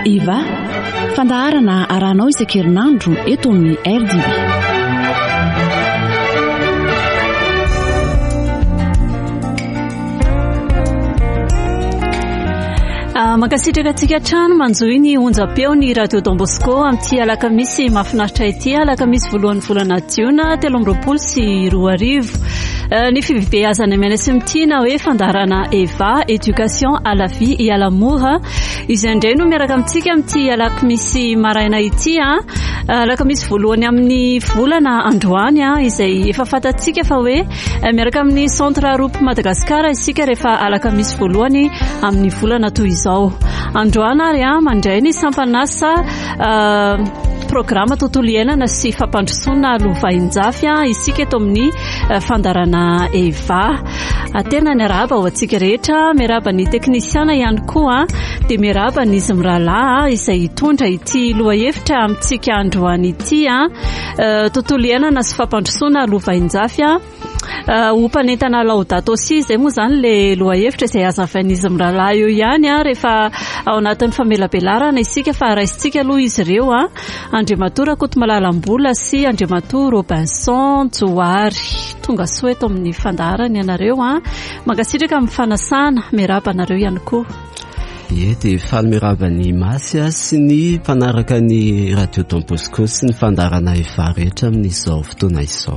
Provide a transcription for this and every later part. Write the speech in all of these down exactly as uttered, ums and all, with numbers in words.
iva fandaharana arahanao isan-kerinandro eto amin'ny R D V. Mankasitraka antsika trano manjoy ny onjam-peo ny Radio Don Bosco amin'ity alakamisy mahafinaritra ity alakamisy voalohan'ny volana Jiona telo amby roapolo sy roa arivo. Ny fibeazana mianasy mity na hoe fandaharana Eva éducation à la vie et à l'amour izay indray no miaraka amintsika amin'ity alakamisy maraina ity alakamisy voalohany amin'ny volana androany izay efa fantatsika fa hoe miaraka amin'ny centre Roupe Madagascar isika rehefa alakamisy voalohany amin'ny volana toy izao. Androany ary mandray ny sampanasa programma tontolo iainana sy fampandrosoana lovain-jafy isika eto amin'ny fandaharana Eva. Tena ny araba ho antsika rehetra, miaraba ny teknisiana ihany koa dia miaraba ny izy mirahalahy izay hitondra ity lohahevitra amintsika androany ity tontolo iainana sy fampandrosoana lovain-jafy ho mpanentana Laudato Si izay moa zany le lohahevitra izay azavain'izy mirahalahy eo ihany rehefa ao anatin'ny famelabelarana isika fa raisitsika aloha izy ireo Andriamatora Kotomalala-mbola sy Andriamatora Robinson Johary. Tonga soa eto amin'ny fandaharana ianareo mankasitraka amin'ny fanasana miaraba anareo ihany koa. Ie dia faly miaraba ny Masy sy ny mpanaraka ny Radio Don Bosco sy ny fandaharana Eva rehetra amin'izao fotoana izao.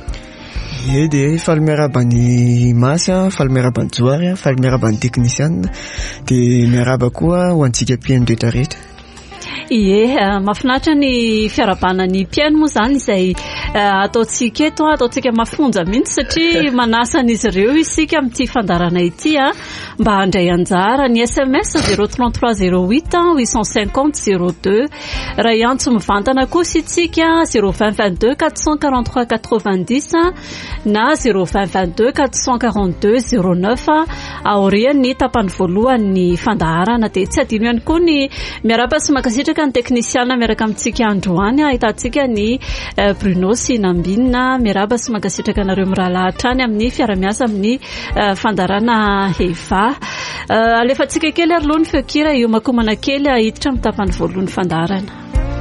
Ie dia faly miaraba ny Masy, faly miaraba ny Johary, faly miaraba ny teknisiana dia miaraba koa ho antsika mpiaino rehetra rehetra. Ie, mahafinaritra ny fiarabana ny mpiaino moa zany izay ataontsika eto, ataontsika mafonja mihitsy satria manasana izy ireo isika amin'ity fandaharana ity mba handray anjara ny S M S zéro trente-trois zéro huit huit cent cinquante zéro deux raha iantso mivantana kosa itsika zéro vingt vingt-deux quatre cent quarante-trois quatre-vingt-dix na zéro vingt vingt-deux quatre cent quarante-deux zéro neuf aorian'ny tapany voalohany fandaharana dia tsy adino ihany koa ny miaraba sy mankasitraka ny teknisiana miaraka amintsika androany ahitantsika ny Bruno sy Nambina miaraba sy mankasitraka nareo mirahalahy hatrany amin'ny fiaramiasa amin'ny fandaharana Eva. Alefantsika kely ary aloha ny feokira io makomana kely hiditra amin'ny tapany voalohany fandaharana.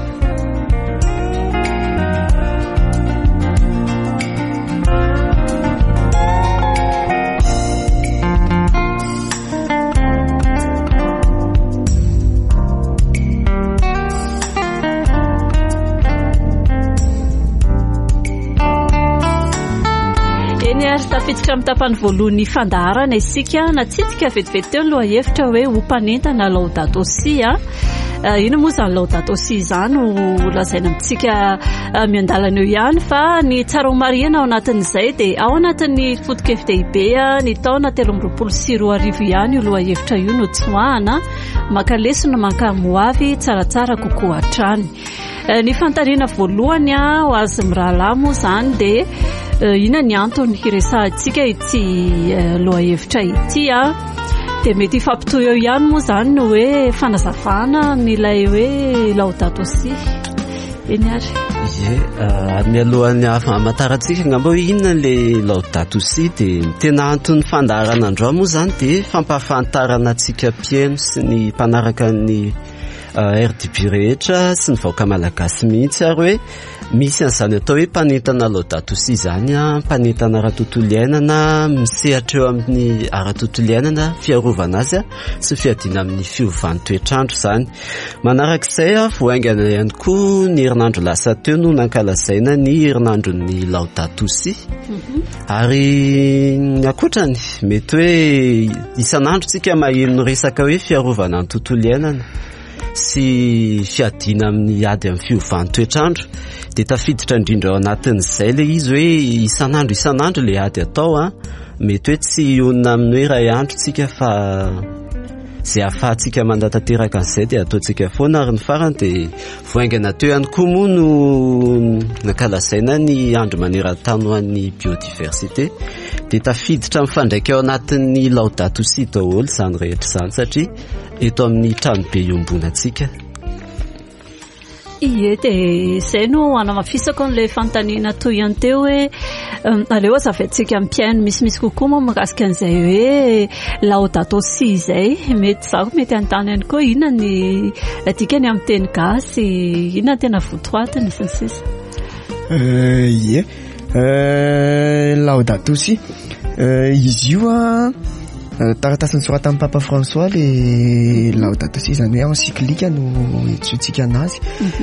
Tafiditra amin'ny tapany voalohany fandaharana isika natsitsika vetivety teo ny lohahevitra hoe ho mpanentana Laudato Si. Ino moa zany Laudato Si izany ho lazaina amintsika miandalana eo ihany fa ny tsara homariana ao anatin'izay dia ao anatin'ny fotoka F D I B ny taona telo amby roapolo sy roa arivo ihany io lohahevitra io no tsoahana maka lesona mankamoavy tsaratsara kokoa hatrany. Ny fantariana voalohany ho azy mirahalahy moa zany dia ina ny antony hiresahantsika ity lohahevitra ity dia mety ifampitohy eo ihany moa zany no hoe fanazavana n'ilay hoe Laudato Si. Eny ary. Ie, mialohan'ny hamantarantsika ngamba hoe inona le Laudato Si dia tena antony fandaharana androany moa zany dia fampahafantarana antsika mpiaino sy ny mpanaraka ny R D B rehetra sy ny vahoaka malagasy mihitsy ary hoe misy an'izany atao hoe mpanentana Laudato Si zany mpanentana ara-tontolo iainana misehatra eo amin'ny ara-tontolo iainana fiarovana azy sy fiadiana amin'ny fiovan'ny toetrandro zany. Manarak'izay voaingana ihany koa ny herinandro lasa teo no nankalazaina ny herinandron'ny Laudato Si ary akoatrany mety hoe isan'andro tsika maheno ny resaka hoe fiarovana ny tontolo iainana sy fiadiana amin'ny ady amin'ny fiovan'ny toetrandro dia tafiditra indrindra ao anatin'izay le izy hoe isan'andro isan'andro le ady atao mety hoe tsy onona amin'ny hoe ray andro tsika fa izay ahafahantsika mandatanteraka an'izay dia ataontsika foana ary ny farany dia voaingana teo ihany koa moa no nankalazaina ny andro maneran-tany ho an'ny biodiversité dia tafiditra mifandraika ao anatin'ny Laudato Si daholo izany rehetra izany satria eto amin'ny trano be iombonantsika. Ie de zay no anamafisako an'le fanontaniana toy ihany teo hoe aleo azafaintsika mpiaino misimisy kokoa moa mahakasika an'izay hoe Laudato Si zay mety zako mety antany ihany koa inona ny dikany amin'ny teny gasy inona tena votoatiny sy ny sisa. Ie Laudato Si izy io a taratasy nisorata amin'ny Papa François le Laudato Si zany hoe encyclique no etsotsika anazy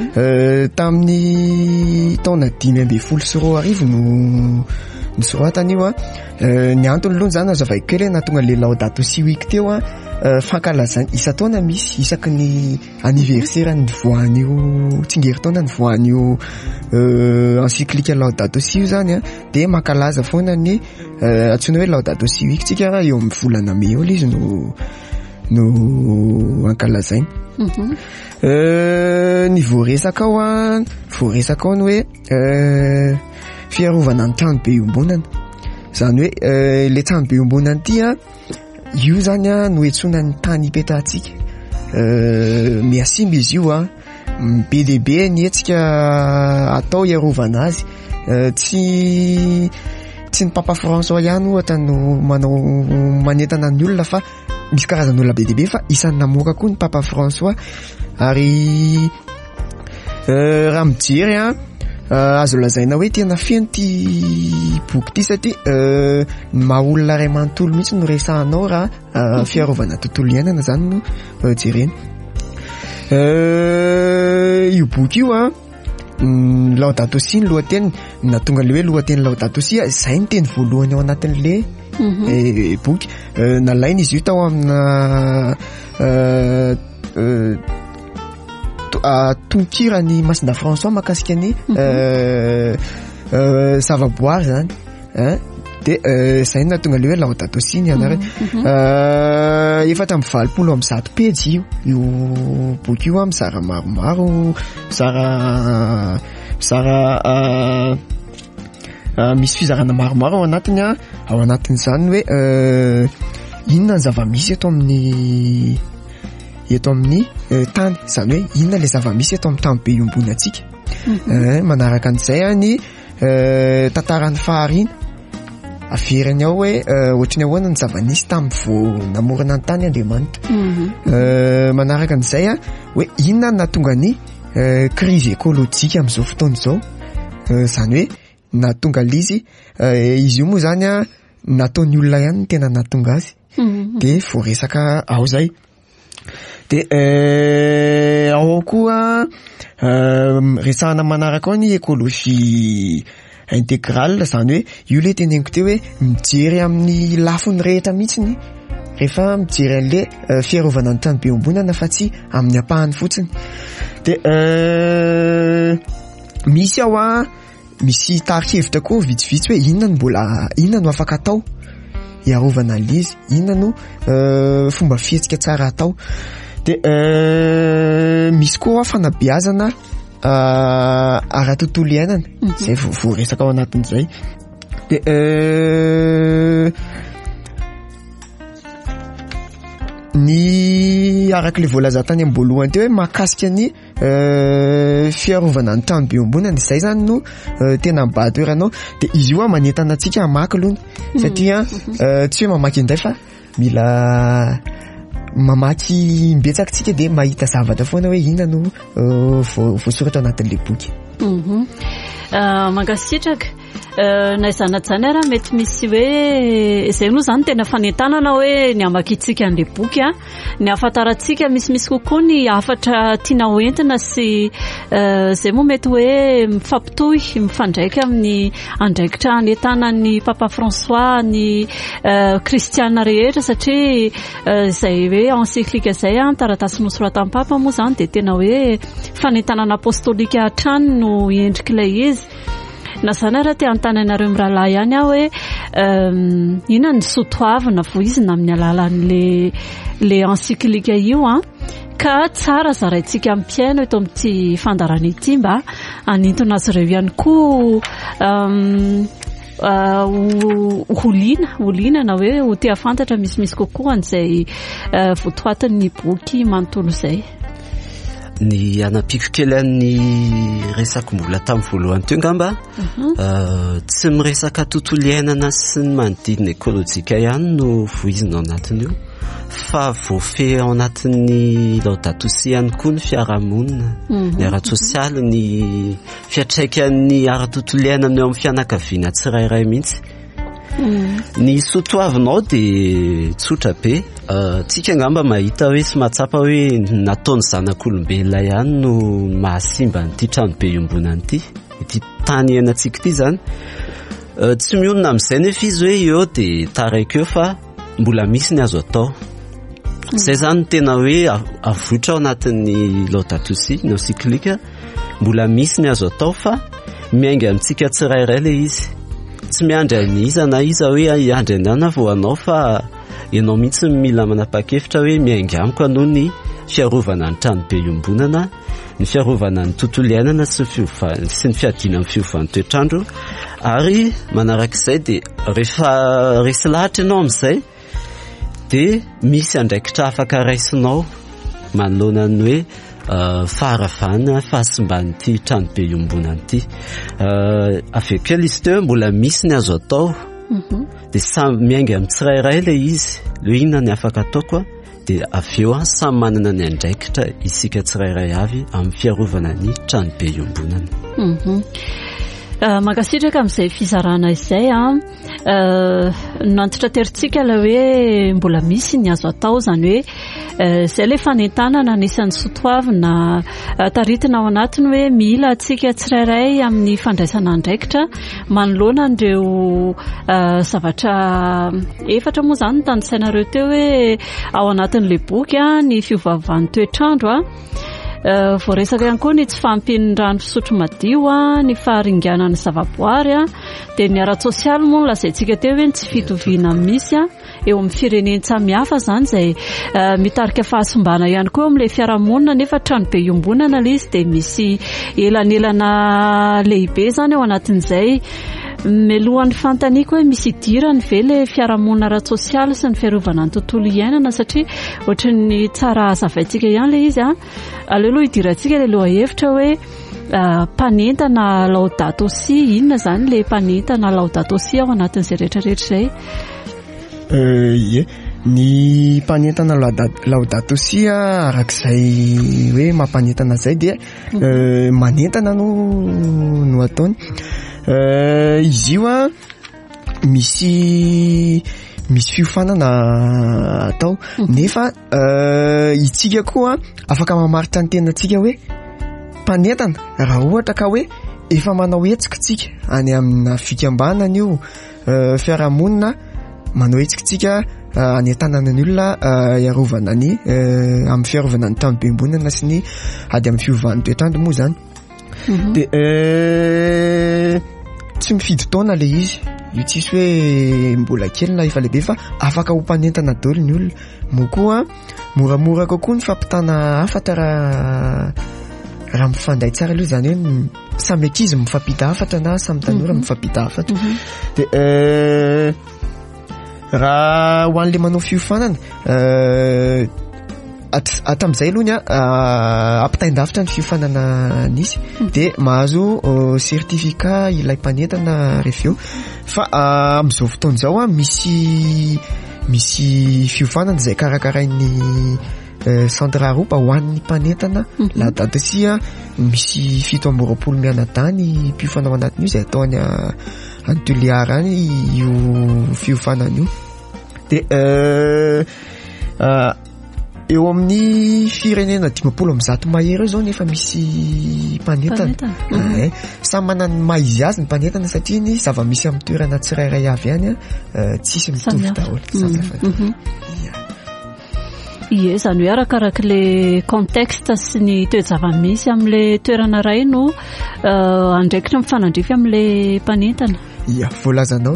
tamin'ny taona dimy amby folo sy roa arivo no nisoratany io a ny antony aloha zany azavaiko kely nahatonga le Laudato Si week teo a fankalazany isa-taona misy isaky ny anniversaire ny voan'io tsingerin-taona ny voan'io encyclique Laudato Si io zany a de mankalaza foana ny antsoina hoe Laudato Si week tsika raha eo amin'ny volana May eo izy no no ankalazainy. Ny voaresaka ao a voaresaka ao ny hoe fiarovana ny trano be iombonana zany hoe le trano be iombonana ty a io zany a no etsona ny tany ipetrahantsika miasimba izy io a be dehibe ny etsika atao iarovana azy tsy tsy ny Papa François ihany ohatra no manao manentana ny olona fa misy karazan'olona be dehibe fa isan'ny namoaka koa ny Papa François ary raha mijery a azo lazaina hoe tena feno ty boky ty satria ny maha olona ray manontolo mihitsy no resahanao raha fiarovana tontolo iainana zany no jerena. Io boky io a Laudato Si ny lohateny nahatonga le hoe lohateny Laudato Si zay ny teny voalohany ao anatin'le boky nalaina izy io tao amina tonkirany Masina François makasika ny zavaboary zany de zay nahatonga le hoe Laudato Si ny anarany efatra amby valopolo amby zato pejy io io boky io mizara maromaro mizara mizara misy fizarana maromaro ao anatiny a ao anatin'izany hoe inona ny zava-misy eto amin'ny eto amin'ny tany zany hoe inona le zava-misy eto amin'ny tany be iombonantsika manaraka an'izay a ny tantaran'ny fahariana averiny ao hoe ohatry ny ahoana ny zava-nisy tamin'ny vao namorona ny tany Andriamanitra manaraka an'izay a hoe inona ny nahatonga ny crise écologique amin'izao fotoana izao zany hoe nahatonga l'izy izy io moa zany a nataon'ny olona ihany ny tena nahatonga azy de voaresaka ao zay de ao koa resahana manaraka ao ny écologie intégrale zany hoe io le teneniko teo hoe mijery amin'ny lafiny rehetra mihitsiny rehefa mijery an'le fiarovana ny trano be iombonana fa tsy amin'ny ampahany fotsiny de misy ao a misy tarikevitra koa vitsivitsy hoe inona no mbola inona no afaka atao iarovana l'izy inona no fomba fihetsika tsara atao de misy koa fanabeazana ara-tontolo iainana zay voaresaka ao anatin'izay de ny arak'le voalaza tany am-boalohany teo hoe mahakasika ny fiarovana ny trano be iombonana izay zany no tena mibahatoeranao de izy io a manentana antsika hamaky aloha satria tsy hoe mamaky indray fa mila mamaky mbetsaka tsika de mahita zavatra foana hoe inona no voasoratra anatin'le boky. Mangasitraka naizanajany raha mety misy hoe zay moa zany tena fanentanana hoe ny amakitsika an'le boky a ny ahafantarantsika misimisy kokoa ny hafatra tiana hoentina sy zay moa mety hoe mifampitohy mifandraika amin'ny andraikitra anentanan'ny Papa François ny kristiana rehetra satria zay hoe encyclique zay a taratasy nosoratan'ny Papa moa zany de tena hoe fanentanana apostolika hatrany no endrik'ilay izy na zany raha te antananareo mirahalahy ihany aho hoe inona ny sotoavina voizina amin'ny alalan'le le encyclique io a ka tsara zaraintsika ampiaino eto amin'ity fandarana ity mba anintona azy ireo ihany koa olina olina na hoe ho te afantatra misimisy kokoa an'izay votoatin'ny boky manontolo zay. ny anapiko kely an'ny resako mbola tamin'ny voalohany teo ngamba tsy miresaka tontolo iainana sy ny manodidina ekôlôjika ihany no voizina ao anatiny io fa voafehy ao anatin'ny Laudato Si ihany koa ny fiarahamonina ny ara-tsosialy ny fiatraikan'ny ara-tontolo iainana eo amin'ny fianakaviana tsirairay mihitsy. Ny soatoavinao dia tsotra be. Tsika ngamba mahita hoe sy mahatsapa hoe nataony zanak'olombelona ihany no mahasimba n'ity tranobe iombonana ity, ity tany iainantsika ity zany. Tsy mionona amin'izay nefa izy hoe eo dia taraiky eo fa mbola misy ny azo atao. Izay zany tena hoe avotra ao anatin'ny Laudato Si no siklika, mbola misy ny azo atao fa miainga amintsika tsirairay le izy. Tsy miandry ny iza na iza hoe iandry ny ana vao anao fa ianao mihitsy mila manapa-kevitra hoe miainga amiko anao ny fiarovana ny tranobe iombonana, ny fiarovana ny tontolo iainana sy ny fiadina amin'ny fiovan'ny toetrandro. Ary manarak'izay dia rehefa resy lahatra ianao amin'izay dia misy andraikitra afaka raisinao manoloana ny hoe faharavana fahasimban'ity tranobe iombonana ity. Avy kely izy teo mbola misy ny azo atao dia samy miainga amin'ny tsirairay le izy, le inona ny afaka ataoko dia avy eo samy manana ny andraikitra isika tsirairay avy amin'ny fiarovana ny tranobe iombonana. Mankasitraka amin'izay fizarana izay nantitra terintsika la hoe mbola misy ny azo atao, zany hoe izay le fanentanana anisan'ny soatoavina taritina ao anatiny hoe mila atsika tsirairay amin'ny fandraisana andraikitra manoloana an'ireo zavatra efatra moa zany no tanisainareo teo hoe ao anatin'le boky ny fiovaovan'ny toetrandro voaresaka ihany koa ny tsy fahampian'ny rano fisotro madio ny faharinganan'ny zavaboary dia ny ara-tsosialy moa no lazaintsika teo hoe tsy fitoviana misy eo amin'ny fireneny samihafa zany izay mitarika fahasimbana ihany koa amin'ilay fiarahamonina nefa tranobe iombonana ilay izy dia misy elanelana lehibe zany ao anatin'izay. Melohan'ny fantaniako hoe misy idirany ve le fiarahamonina ara-tsosialy sy ny fiarovana ny tontolo iainana satria ohatran'ny tsara hazavaintsika ihany le izy aleoloha idirantsika le loha hevitra hoe mpanentana Laudato Si, inona zany le mpanentana Laudato Si ao anatin'izay rehetrarehetra izay? Ie, ny mpanentana Laudato Si arak'izay hoe mampanentana izay dia manentana no no ataony. Izy io a misy misy fiofanana atao nefa itsika koa afaka mamaritra ny tenantsika hoe mpanentana raha ohatra ka hoe efa manao hetsika tsika any amina fikambanana io fiarahamonina manao hetsika tsika anentanana ny olona iarovana ny amin'ny fiarovana ny tranobe iombonana sy ny ady amin'ny fiovan'ny toetrandro moa zany. Dia tsy mifidy taona le izy, io tsisy hoe mbola kely na efa lehibe fa afaka ho mpanentana daholo ny olona. Moa koa moramora kokoa ny fampitana hafatra raha raha mifandray tsara aloha, zany hoe samy ankizy mifampita hafatra na samy tanora mifampita hafatra. Dia raha ho an'le manao fiofanana atam'izay aloha ny ampitaindafitra ny fiofanana nisy dia mahazo sertifika ilay mpanentana rehefa eo. Fa amin'izao fotoana izao a misy misy fiofanana izay karakarain'ny centre Aropa ho an'ny mpanentana Laudato Si misy fito amby roapolo mianadahy mpiofanao anatin'io izay atao any Antoliara any io fiofanana io. Dia eo amin'ny firenena dimampolo amby zato mahery eo zao nefa misy mpanentana. Samy manana ny maha izy azy ny mpanentana satria ny zava-misy amin'ny toerana tsirairay avy any tsisy mitovy daholo. Ie, zany hoe arakarak'le contexte sy ny toe-java-misy amin'le toerana iray no andraikitra mifanandrify amin'le mpanentana. Ia, voalazanao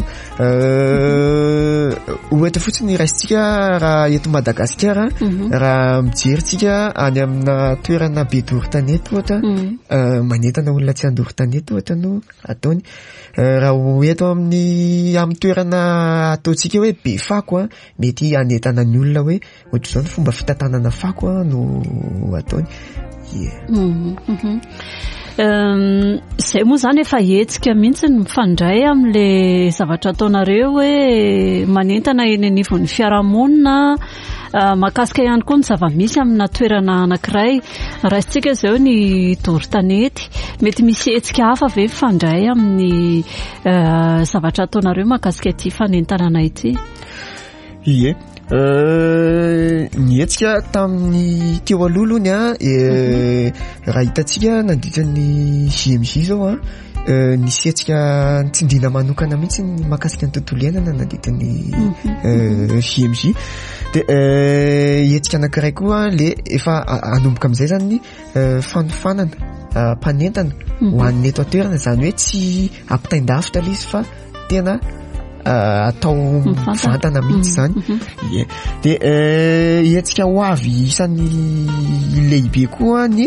ohatra fotsiny raisitsika raha eto Madagasikara raha mijeritsika any amina toerana be doro-tanety ohatra manentana olona tsy andoro-tanety ohatra no ataony. Raha eto amin'ny amin'ny toerana ataontsika hoe be fako mety anentana ny olona hoe ohatra izao ny fomba fitantanana fako no ataony. Zay moa zany efa hetsika mihitsy ny mifandray amin'le zavatra ataonareo hoe manentana eny anivon'ny fiarahamonina, mahakasika ihany koa ny zava-misy amina toerana anankiray. Raisitsika zao ny doro-tanety, mety misy hetsika hafa ve mifandray amin'ny zavatra ataonareo mahakasika ity fanentanana ity? Ie. Ny hetsika tamin'ny teo alohany a raha hitantsika nandritra ny J M J zao a nisy hetsika nitsindriana manokana mihitsy ny mahakasika ny tontolo iainana nandritra ny J M J. De hetsika anankiray koa le efa anomboka amin'izay zany ny fanofanana mpanentana ho an'ny eto an-toerana, zany hoe tsy ampitain-davitra izy fa tena atao mivantana mihitsy zany. De hetsika ho avy isan'ny lehibe koa ny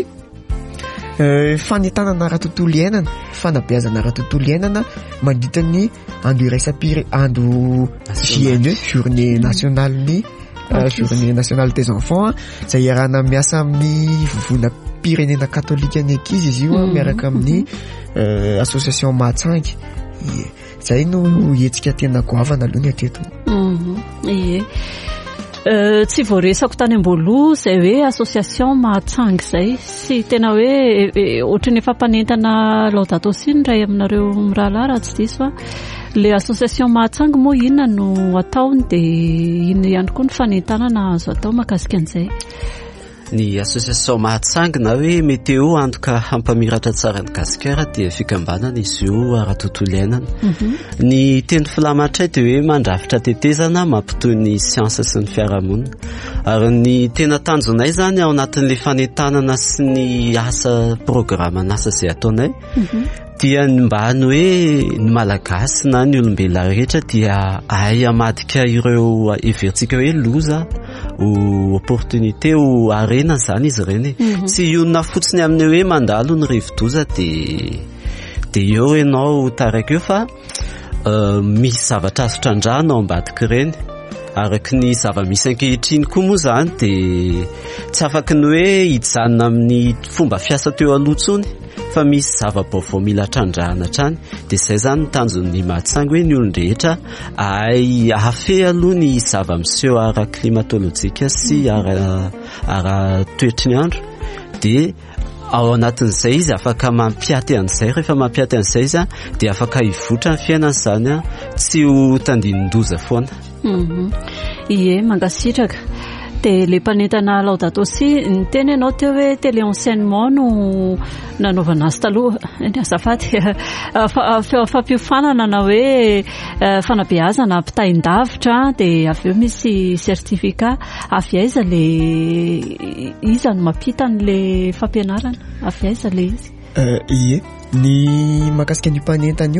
fanentanana ara-tontolo iainana, fanabeazana ara-tontolo iainana mandritra ny andro iraisam-pire andro J N E, journée nationale ny journée nationale des enfants, izay iarahana miasa amin'ny vovona pirenena katolika ny ankizy izy io miaraka amin'ny association Mahatsangy. Zay no hetsika tena goavana aloha ny ateto. Ie. Tsy voaresako tany am-boaloha zay hoe association Mahatsangy zay, sy tena hoe ohatrany efa mpanentana Laudato Si ny ray aminareo mirahalahy raha tsy diso fa le association Mahatsangy moa inona no ataony dia inona ihany koa ny fanentanana azo atao mahakasika an'izay? Ny association Mahatsangy na hoe météo antoka hampamiratra tsara ny gasikara dia fikambanana izy io ara-tontolo iainana. Ny teny filamatray dia hoe mandrafitra tetezana mampitoy ny siansa sy ny fiarahamonina, ary ny tena tanjonay zany ao anatin'le fanentanana sy ny asa programan'asa izay ataonay dia mba ny hoe ny malagasy na ny olombelona rehetra dia ahay amadika ireo everitsika hoe loza o opportunité o arena zany izy ireny. Tsy ionona fotsiny amin'ny hoe mandalo ny rivo-doza de de eo ianao taraiky eo fa misy zavatra azo trandrahana ao ambadiky ireny. Araky ny zava-misy ankehitriny koa moa zany de tsy afaky ny hoe hijanona amin'ny fomba fiasa teo aloha tsony, fa misy zava-baovao mila trandrahana trany. De zay zany ny tanjon'ny Mahatsangy hoe ny olon-drehetra ahay ahafe aloha ny zava-miseho ara-klimatolojika sy ara ara toetry ny andro, de ao anatin'izay izy afaka mampiaty an'izay. Rehefa mampiaty an'izay izy dia afaka hivotra ny fiainana zany, tsy ho tandinin-doza foana. Ie, mangasitraka. De le mpanentana Laudato Si ny teny ianao teo hoe télé-enseignement no nanaovana azy taloha, ny azafady fampiofanana na hoe fanabeazana ampitain-davitra, de avy eo misy certificat. Avy aiza le iza no mampita an'le fampianarana? Avy aiza le izy? Ie, ny mahakasika ny mpanentana io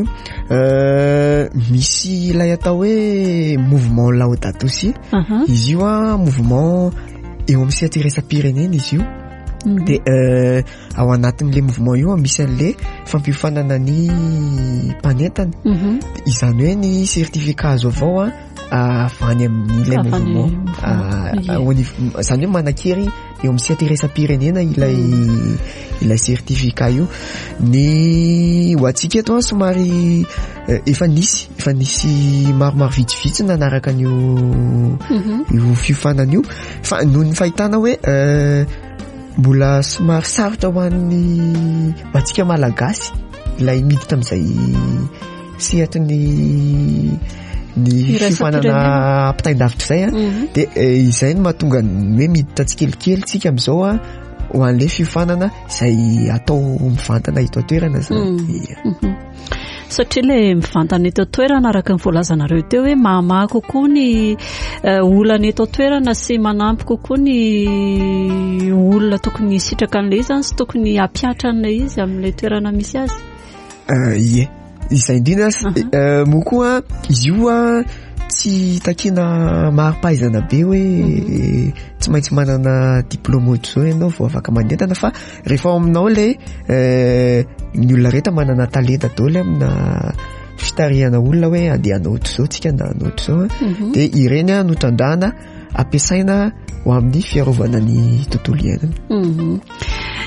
misy ilay atao hoe mouvement Laudato Si. Izy io a mouvement eo amin'ny sety iraisam-pirenena izy io. De ao anatin'le mouvement io misy an'le fampiofanana ny mpanentana. Izany hoe ny certificat azo avao a avany amin'ilay mouvement, zany hoe manakery eo amin'ny sety iraisam-pirenena ilay ilay certificat io. Ny ho antsika eto somary efa nisy efa nisy maromaro vitsivitsy nanaraka an'io io fiofanana io, fa noho ny fahitana hoe mbola somary sarotra ho an'ny ho antsika malagasy ilay miditra amin'izay sehatry ny ny fiofanana ampitain-davitra zay a. De izay no mahatonga hoe miditra tsikelikely tsika amin'izao a ho an'le fiofanana izay atao mivantana eto an-toerana zany. Satria le mivantana eto an-toerana araka ny voalazanareo teo hoe mahamaha kokoa ny olana eto an-toerana sy manampy kokoa ny olona tokony sitraka an'le izy sy tokony hampiatra an'le izy amin'le toerana misy azy. Ie, izay indrindra moa koa izy io a tsy takina mari-pahaizana be hoe tsy maintsy manana diplôme ohatr'izao ianao vao afaka manentana, fa rehefa ao aminao le ny olona rehetra manana talenta daholo amina fitarihana olona hoe andehana ohatr'izao tsika na ohatr'izao, de ireny a no trandrahana ampiasaina ho amin'ny fiarovana ny tontolo iainana.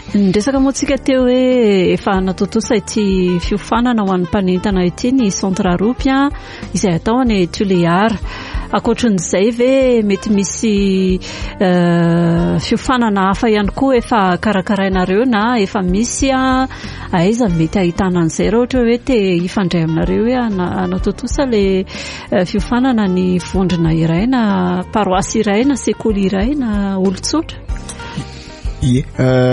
Nyresaka moa tsika teo hoe efa natotosa ity fiofanana ho an'ny mpanentana ity ny centre Aropy izay atao any Tulear. Akoatran'izay ve mety misy fiofanana hafa ihany koa efa karakarainareo na efa misy aiza mety ahitana an'izay raha ohatra hoe te hifandray aminareo hoe anatotosa le fiofanana ny vondrona iray na paroasy iray na sekoly iray na olon-tsotra? Ie,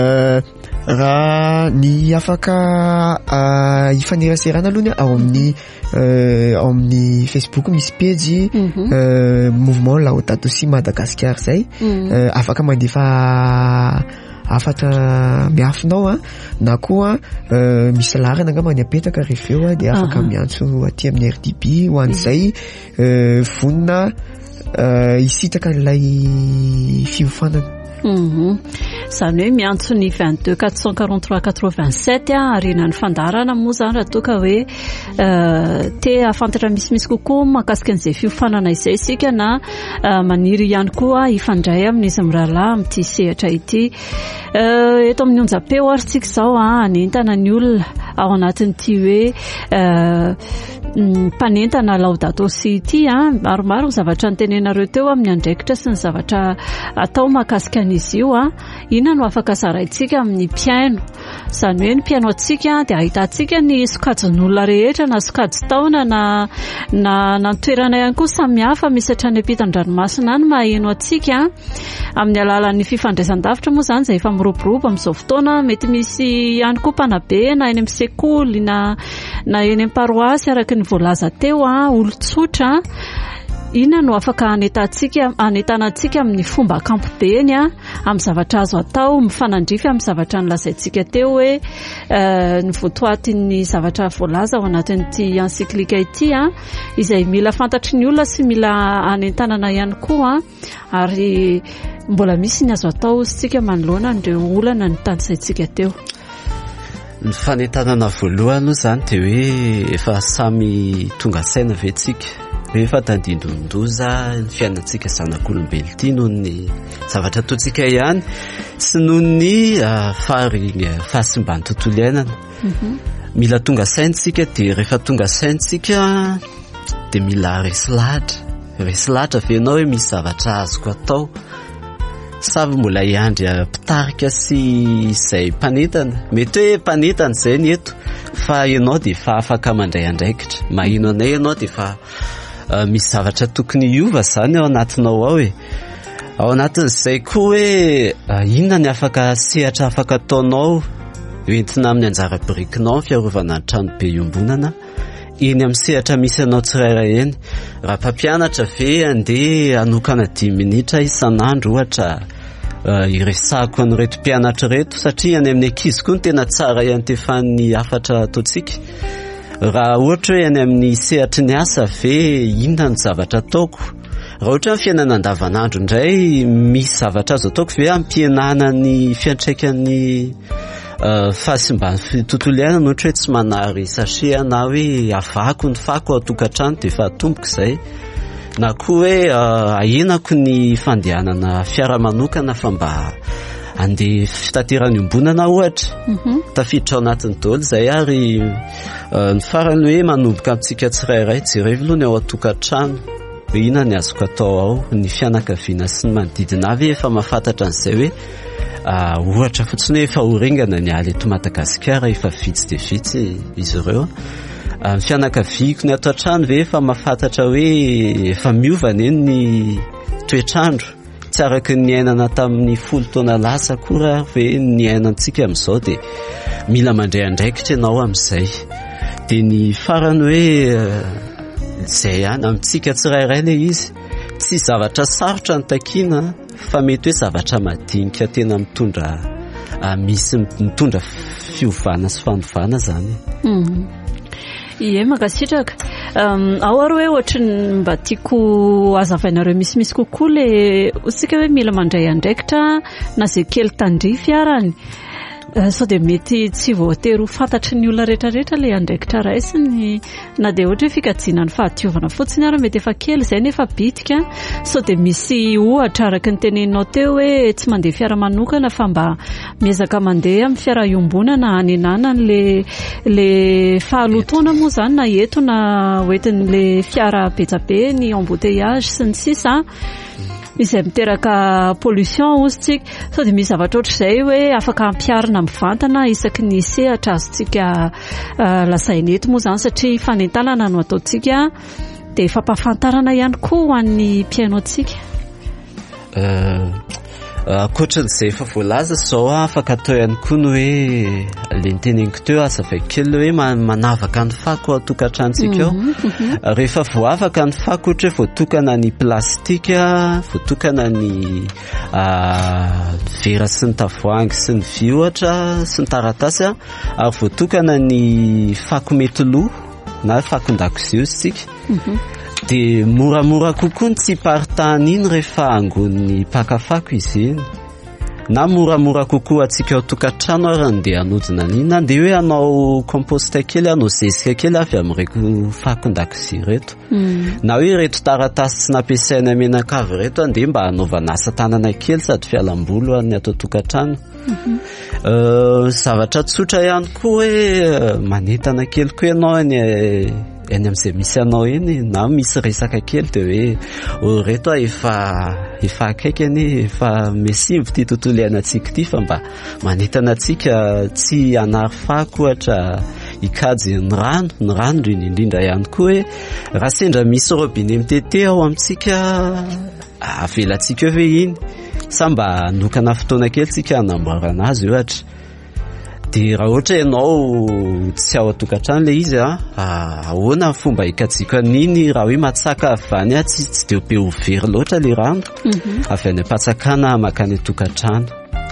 raha ny afaka ifaneraserana aloha ao amin'ny ao amin'ny Facebook misy page mouvement Laudato Si Madagascar zay, afaka mandefa afatra miafinao na koa misy larana angamba ny apetaka rehefa eo dia afaka miantso aty amin'ny R D B ho an'izay vonina hisitaka an'ilay fiofanana. Mhm. Zany hoe miantso ny vingt-deux quatre cent quarante-trois quatre-vingt-sept arinan'ny fandarana moa zany raha toa ka hoe te afantatra misimisy kokoa mahakasika an'izay fiofanana izay isika na maniry ihany koa ifandray amin'izy mirahalahy amin'ity sehatra ity. Eto amin'ny onjam-peo ary tsika izao anentana ny olona ao anatin'ity hoe mpanentana Laudato Si ity maromaro zavatra nitenenareo teo amin'ny andraikitra sy ny zavatra atao mahakasika an'izy io inona no afaka saraintsika amin'ny piaino. Zany hoe ny piaino atsika dia ahitantsika ny sokajin'olona rehetra na sokajy taona na na na toerana ihany koa samihafa misy hatrany ampitan-dranomasina any maheno atsika amin'ny alalan'ny fifandraisan-davitra moa zany izay efa miroborobo amin'izao fotoana. Mety misy ihany koa mpanabe na eny amin'ny sekoly na na eny amin'ny paroasy araka ny voalaza teo olon-tsotra. Inona no afaka anetantsika anetanantsika amin'ny fomba ankapobeny amin'ny zavatra azo atao mifanandrify amin'ny zavatra nilazaintsika teo hoe ny votoatin'ny zavatra voalaza ao anatin'ity encyclique ity izay mila fantatry ny olona sy mila anentanana ihany koa ary mbola misy ny azo atao sitsika manoloana an'ireo olana ny tanisaintsika teo. Ny fanentanana voalohany zany dia hoe efa samy tonga saina vetsika rehefa tandindondoza ny fiainantsika zanak'olombelona ity noho ny zavatra ataontsika ihany sy noho ny fahasimbany tontolo iainana. Mila tonga saintsika dia rehefa tonga saintsika dia mila resy lahatra resy lahatra ve ianao hoe misy zavatra azoko atao sa mbola hiandry mpitarika sy izay mpanentana. Mety hoe mpanentana izay ny eto fa ianao dia fa afaka mandray andraikitra mahino anay ianao dia fa misy zavatra tokony hiova zany ao anatinao ao e. Ao anatin'izay koa hoe inona ny afaka sehatra afaka ataonao entina amin'ny anjara birikinao fiarovana ny trano be iombonana eny amin'ny sehatra misy anao tsirairay eny. Raha mpampianatra ve andeha anokana dimy minitra isan'andro ohatra iresako an'ireto mpianatra reto satria any amin'ny ankizy koa ny tena tsara iantefan'ny afatra ataontsika. Raha ohatra hoe any amin'ny sehatry ny asa ve inona ny zavatra ataoko. Raha ohatra ny fiainana andavanandro indray misy zavatra azo ataoko ve ampienana ny fiantraikan'ny fahasimbany tontolo iainana ohatra hoe tsy manary sachet na hoe avako ny fako atokantrano dia efa tomboko izay. Na koa hoe ahenako ny fandehanana fiara manokana fa mba andeha fitaterana iombonana ohatra tafiditra ao anatin'ny daholo izay ary ny farany hoe manomboka amintsika tsirairay jerevy aloha ny ao atokantrano hoe inona ny azoko atao ao. Ny fianakaviana sy ny manodidina avy efa mahafantatra an'izay hoe ohatra fotsiny hoe efa horingana ny aly eto Madagasikara efa vitsy dia vitsy izy ireo. Ny fianakaviako ny ato an-trano ve efa mahafantatra hoe efa miovana eny ny toetrandro tsy araka ny ainana tamin'ny folo taona lasa koa ve ny ainantsika amin'izao dia mila mandray andraikitra ianao amin'izay. Dia ny farany hoe izay ihany amintsika tsirairay ilay izy tsy zavatra sarotra ny takiana fa mety hoe zavatra madinika tena mitondra misy mitondra fiovana sy fanovana zany. Ie makasitraka ao ary hoe ohatrany mba tiako azavainareo misimisy kokoa le sika hoe mila mandray andraikitra na zay kely tandrify arany sao dia mety tsy voatery ho fantatry ny olona rehetrarehetra ilay andraikitra raisiny na dia ohatra hoe fikajiana ny fahadiovana fotsiny ary mety efa kely izay nefa bitika sao dia misy ohatra araka ny teneninao teo hoe tsy mandeha fiara manokana fa mba miezaka mandeha amin'ny fiara iombonana any anana le le fahalotoana moa izany na eto na hoentin'le fiara betsabe ny embouteillage sy ny sisa izay miteraka pollution ozytsika sao dia misy zavatra ohatr'izay hoe afaka ampiarina mivantana isaky ny sehatra azontsika lasaina eto moa izany satria fanentanana no ataontsika dia fampahafantarana ihany koa ho an'ny mpiainoantsika ankoatran'izay efa voalaza zao afaka atao ihany koa ny hoe le niteneniko teo azavakely hoe manavaka ny fako ao tokantrantsika ao rehefa voavaka ny fako ohatra hoe voatokana ny plastika voatokana ny vera sy ny tavoahangy sy ny vy ohatra sy ny taratasy ary voatokana ny fako mety loha na fakon-dakozia ozytsika dia moramora kokoa ny tsy partany iny rehefa angon'ny pakafako izy iny na moramora kokoa atsika ao tokantrano ary andeha hanodina an'iny na dia hoe anao composta kely anao zezika kely avy amin'ireko fakon-dakozia reto na hoe reto taratasy tsy nampiasaina menakavy reto andeha mba hanaovana asa tanana kely sady fialam-boly ny atao tokantrano zavatra tsotra ihany koa hoe manentana kely koa ianao eny eny amin'izay misy anao eny na misy resaka kely dia hoe reto efa efa akaikany efa mesimbo ty tontolo iainantsika ity fa mba manentana antsika tsy hanary fako ohatra hikajy ny rano ny rano indrindra ihany koa hoe raha sendra misy robinet mitete ao amintsika avelantsika eo ve iny sa mba nokana fotoana kely tsika hanamboarana azy ohatra dia raha ohatra ianao tsy ao atokantrano le izy ahoana fomba hikajiko an'iny raha hoe matsaka avy any tsy tsy dia be ho very loatra le rano avy any am-patsakana makany atokantrano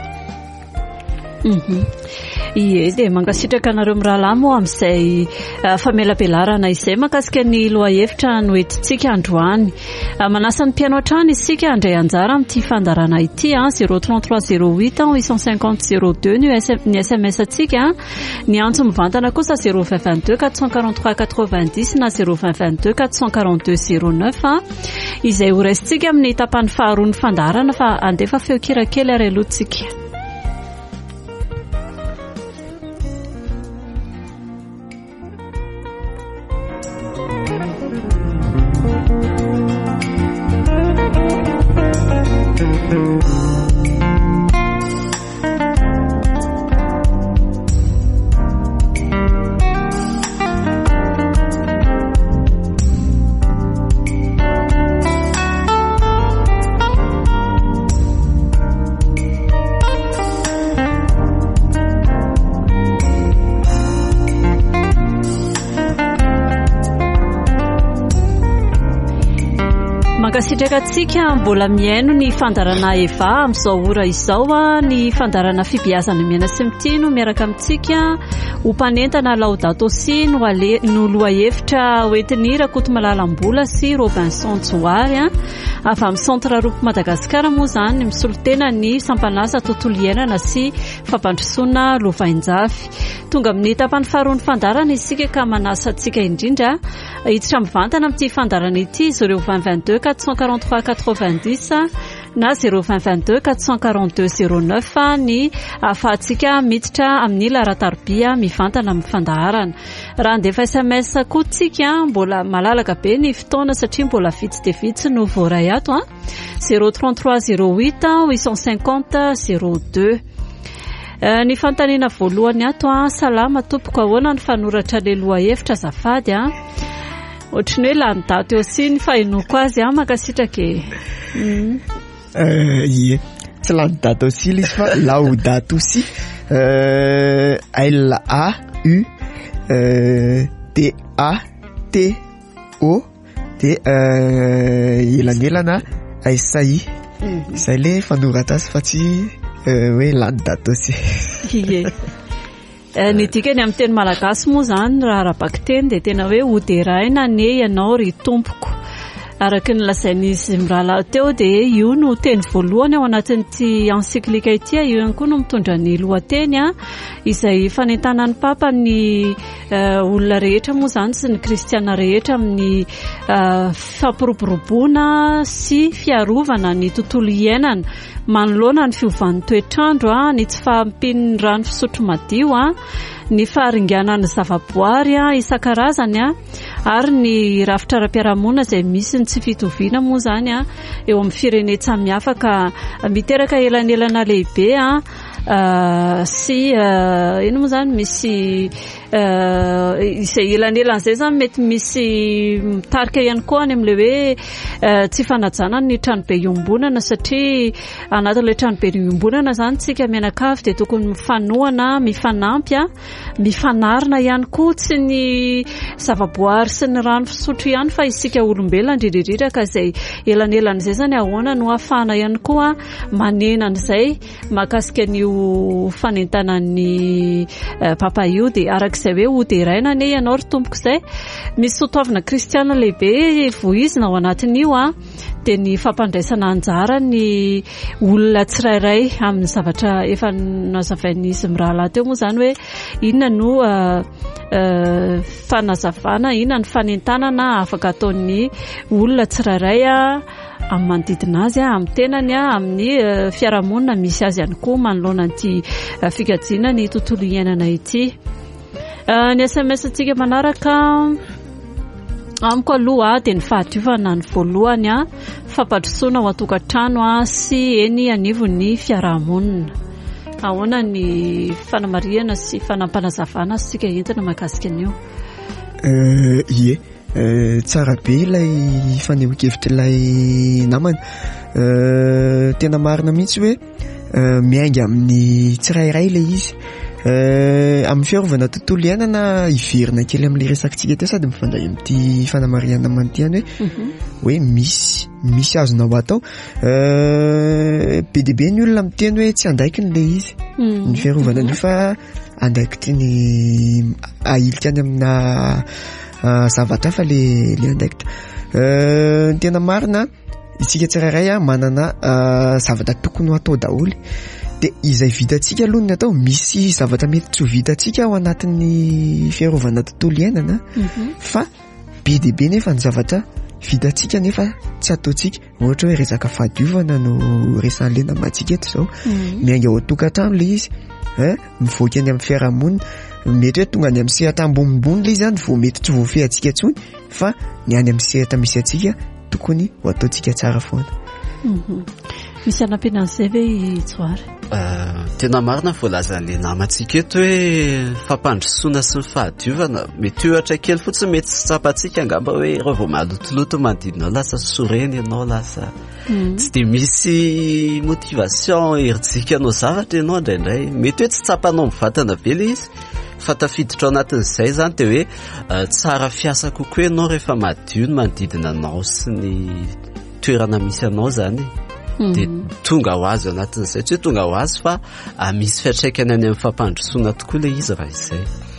ie dia mankasitraka anareo mirahalahy moa amin'izay famelabelarana izay makasika ny loha hevitra no entintsika androany manasa ny mpianoatra any isika andray anjara amin'ity fandarana ity zéro trente-trois zéro huit huit cent cinquante zéro deux ny S M S atsika ny antso mivantana kosa zéro vingt vingt-deux quatre cent quarante-trois quatre-vingt-dix na zéro vingt vingt-deux quatre cent quarante-deux zéro neuf izay ho raisitsika amin'ny tapany faharoa ny fandarana fa andefa feo kirakely ary alohantsika. Sitrakatsika mbola miaino ny fandarana eva amin'izao ora izao ny fandarana fibiazana miaina sy mitino miaraka amintsika ho mpanentana Laudato Si no loha hevitra hoentiny Rakoto Malalam-bola sy Robinson Tsoary avy amin'ny centre Ropo Madagasikara moa izany misolotena ny sampanasa tontolo iainana sy fampandrosoana lovain-jafy tonga amin'ny tapany faharoa ny fandarana isika ka manasa antsika indrindra hiditra mivantana amin'ity fandarana ity zéro vingt vingt-deux quatre cent quarante-trois quatre-vingt-dix na zéro vingt vingt-deux quatre cent quarante-deux zéro neuf ny ahafahantsika miditra amin'ny laharan-tarobia mivantana amin'ny fandaharana raha andefa S M S koa tsika mbola malalaka be ny fotoana satria mbola vitsy dia vitsy no voaray ato zéro trente-trois zéro huit huit cent cinquante zéro deux. Ny fantaniana voalohany ato salama tompoko ahoana ny fanoratra le loha hevitra azafady ohatriny hoe lany dato eo sy ny fahinoko azy makasitraka ie tsy lany dato sy izy fa Laudato Si L A U D A T O dia elanelana aisai izay le fanorata azy fa tsy hoe lany dato si ie ny dikany amin'ny teny malagasy moa izany raha rabaky teny dia tena hoe hoderaina ne ianao ry tompoko Araka ny lazain'izy mirahalahy teo dia io no teny voalohany ao anatin'ity encyclique ity, io ihany koa no mitondra ny lohateny izay fanentanan'ny Papa ny olona rehetra moa izany sy ny kristiana rehetra amin'ny fampiroboroboana sy fiarovana ny tontolo iainana manoloana ny fiovan'ny toetrandro, ny tsy fahampian'ny rano fisotro madio, ny faharinganan'ny zavaboary isan-karazany ary ny rafitra ara-piarahamonina izay misy ny tsy fitoviana moa izany eo amin'ny firenena samihafa ka miteraka elanelana lehibe sy ino moa izany misy izay elanelana izay izany mety misy mitarika ihany koa any amin'ilay hoe tsy fanajana ny tranobe iombonana satria anatin'ilay tranobe iombonana izany tsika mianakavy dia tokony mifanohana, mifanampy, mifanarina ihany koa tsy ny zavaboary sy ny rano fisotro ihany fa isika olombelona indrindrandrindra ka izay elanelana izay izany ahoana no ahafahana ihany koa manena an'izay mahakasika an'io fanentanan'ny Papa io dia arak'izay hoe hoderaina ane ianao ry tompoko izay misy sotoavana kristiana lehibe voizina ao anatin'io dia ny fampandraisana anjara ny olona tsirairay amin'ny zavatra efa nazavain'izy mirahalahy teo moa izany hoe inona no fanazavana, inona ny fanentanana afaka ataon'ny olona tsirairay amin'ny manodidina azy amin'ny tenany amin'ny fiarahamonina misy azy ihany koa manoloana an'ity fikajiana ny tontolo iainana ity. Ny S M S antsika manaraka amiko aloha dia ny fahadiovana ny voalohany fampandrosoana ao an-tokantrano sy eny anivon'ny fiarahamonina. Ahoana ny fanamariana sy fanampanazavana sika entina mahakasika an'io? Ie, tsara be ilay fanehoan-kevitra ilay namana. Tena marina mihitsy hoe miainga amin'ny tsirairay ilay izy. Amin'ny fiarovana tontolo iainana iverina kely amin'ilay resakintsika teo sady mifandray amin'ity fanamariana manontany hoe hoe misy misy azonao atao. Be dia be ny olona miteny hoe tsy andaikiny ilay izy ny fiarovana an'io fa andaikity ny ahilika any amina zavatra fa le le andaikita. Ny tena marina isika tsirairay manana zavatra tokony atao daholo. Dia izay vitantsika aloha ny atao, misy zavatra mety tsy ho vitantsika ao anatin'ny fiarovana tontolo iainana fa be dia be nefa ny zavatra vitantsika nefa tsy ataontsika. Ohatra hoe resaka fahadiovana no resan'ilay namantsika eto izao, miainga ao an-tokantrano ilay izy, mivoaka any amin'ny fiarahamonina, mety hoe tonga any amin'ny sehatra ambonimbony ilay izy zany vao mety tsy voafehantsika intsony fa ny any amin'ny sehatra misy antsika tokony ho ataontsika tsara foana. Misy anampiana an'izay ve Tsoary? Tena marina voalazan'ilay namantsika eto hoe fampandrosoana sy ny fahadiovana mety ohatra kely fotsiny mety tsy tsapantsika angamba hoe rehefa vao malotoloto manodidinao lasa soreny ianao, lasa tsy dia misy motivation herijikanao zavatra ianao indraindray, mety hoe tsy tsapanao mivatana be ilay izy fa tafiditra ao anatin'izay izany dia hoe tsara fiasa kokoa ianao rehefa madio ny manodidina anao sy ny toerana misy anao izany dia tonga ho azy anatin'izay, tsy hoe tonga ho azy fa misy fiantraikany any amin'ny fampandrosoana tokoa ilay izy raha izay.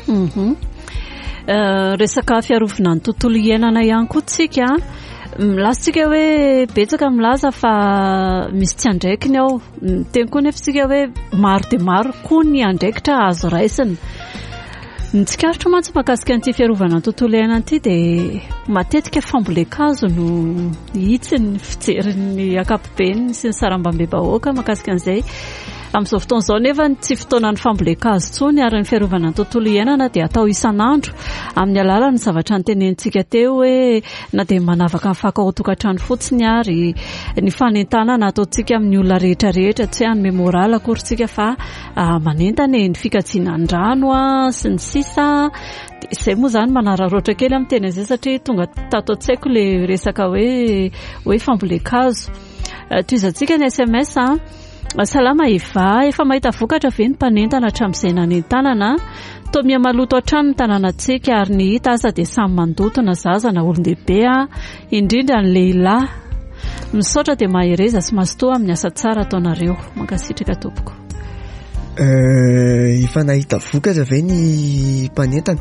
Resaka fiarovana ny tontolo iainana ihany koa tsika milazatsika hoe betsaka milaza fa misy tsy andraikiny ao, teny koa nefa tsika hoe maro dia maro koa ny andraikitra azo raisina. Ny tsikaritro mantsy mahakasika an'ity fiarovana ny tontolo iainana ity dia matetika fambolekazo no hitsy ny fijerin'ny ankapobeny sy ny sarambabem-bahoaka mahakasika an'izay. Amin'izao fotoana izao nefa tsy fotoanan'ny fambolekazo intsony ary ny fiarovana ny tontolo iainana dia atao isan'andro amin'ny alalan'ny zavatra notenentsika teo hoe na dia manavaka ny fako ao an-tokantrano fotsiny ary ny fanentanana ataontsika amin'ny olona rehetra rehetra, tsy hanome moraly akorintsika fa manentana ny fikajiana ny rano sy ny sisa. Izay moa izany manararoatra kely amin'ny teny izay satria tonga tato an-tsaiko ilay resaka hoe hoe fambolekazo. Toizantsika ny S M S salama Eva, efa mahita vokatra ve ny mpanentana hatramin'izay nanentanana? Toa mihamaloto hatrany ny tanànantsika ary ny hita aza dia samy mandoto na zaza na olon-dehibe indrindra ny lehilahy. Misaotra dia mahereza sy mazotoa amin'ny asa tsara ataonareo. Mankasitraka tompoko. efa nahita vokatra ve ny mpanentana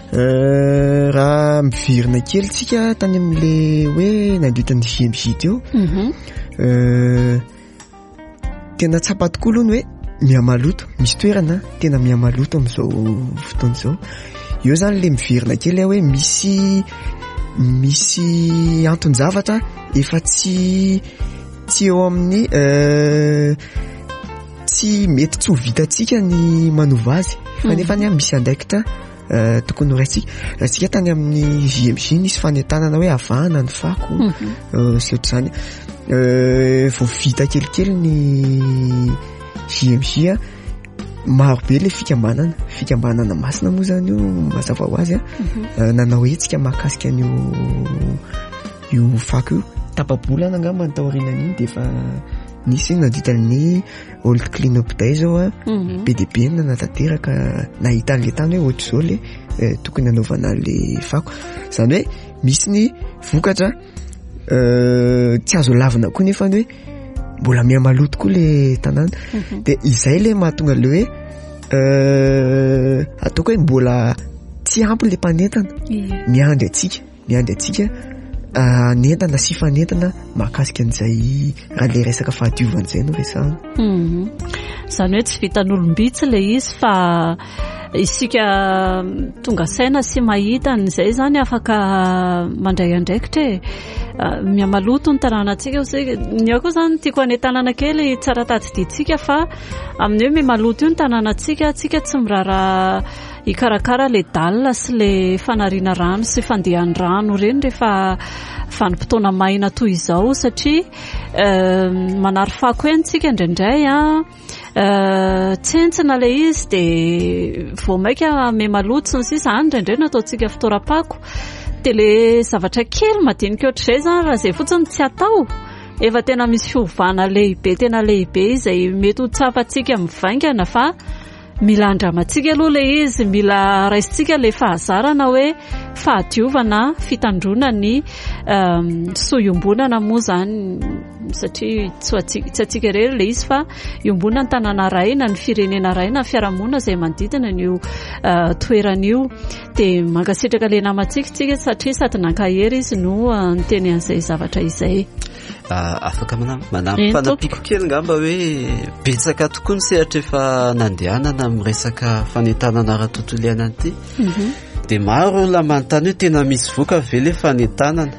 raha mivirina kely tsika tany amin'le hoe nandritany J M J teo tena tsapa tokoa aloha ny hoe mihamaloto misy toerana tena mihamaloto amin'izao fotoana izao eo zany le mivirina kely hoe misy misy anton-javatra efa tsy tsy eo amin'ny tsy mety tsy ho vitantsika ny manova azy fa nefa ny misy andraikitra tokony raisitsika raisitsika tany amin'ny J M J nisy fanentanana hoe avana ny fako sy ohatr'izany vao vita kelikely ny J M J maro be le fikambanana fikambanana masina moa zany io mazava ho azy nanao hoe tsika mahakasika an'io io fako io tapabolana angamba ny taorinan'iny dia efa nisy nandritan'ny old clean up day zao B D B nanatanteraka nahita an'le tany hoe ohatr'izao le tokony anaovana le fako zany hoe misy ny vokatra tsy azo lavina koa nefa hoe mbola mihamaloto koa le tanàna dia izay le mahatonga le hoe ataoko hoe mbola tsy ampy le mpanentana miandry atsika miandry atsika nentana sy fanentana mahakasika an'izay raha le resaka fahadiovana izay no resahana zany hoe tsy vitan'olombitsy le izy fa isika tonga saina sy mahita n'izay zany afaka mandray andraikitra e mihamaloto ny tanànantsika ny ao koa zany tiako hanetanana kely tsara tadiditsika fa amin'ny hoe mihamaloto io ny tanànantsika tsika tsy mirara hikarakara le dalina sy le fanariana rano sy fandehan'ny rano reny rehefa vanim-potoana maina toy izao satria manary fako eny tsika indraindray tsentsina le izy dia vao maika mihamaloto sy ny sisa any indraindray nataontsika fitoram-pako dia le zavatra kely madinika ohatr'izay zany raha izay fotsiny tsy atao efa tena misy fiovana lehibe tena lehibe izay mety ho tsafantsika mivaingana fa mila andramantsika aloha le izy mila raisitsika le fahazarana hoe fahadiovana fitandrona ny soiombonana moa zany satria tsy atsika rery le izy fa iombonana ny tanàna ray na ny firenena ray na ny fiarahamonina izay manodidina n'io toeran'io dia mankasitraka le namantsika tsika satria sady nankahery izy no ny teny an'izay zavatra izay afaka manampy fanampiako kely ngamba hoe betsaka tokoa ny sehatra efa nandehanana amin'ny resaka fanentanana raha tontolo iainana ity dia maro olona manontany hoe tena misy voka ve le fanentanana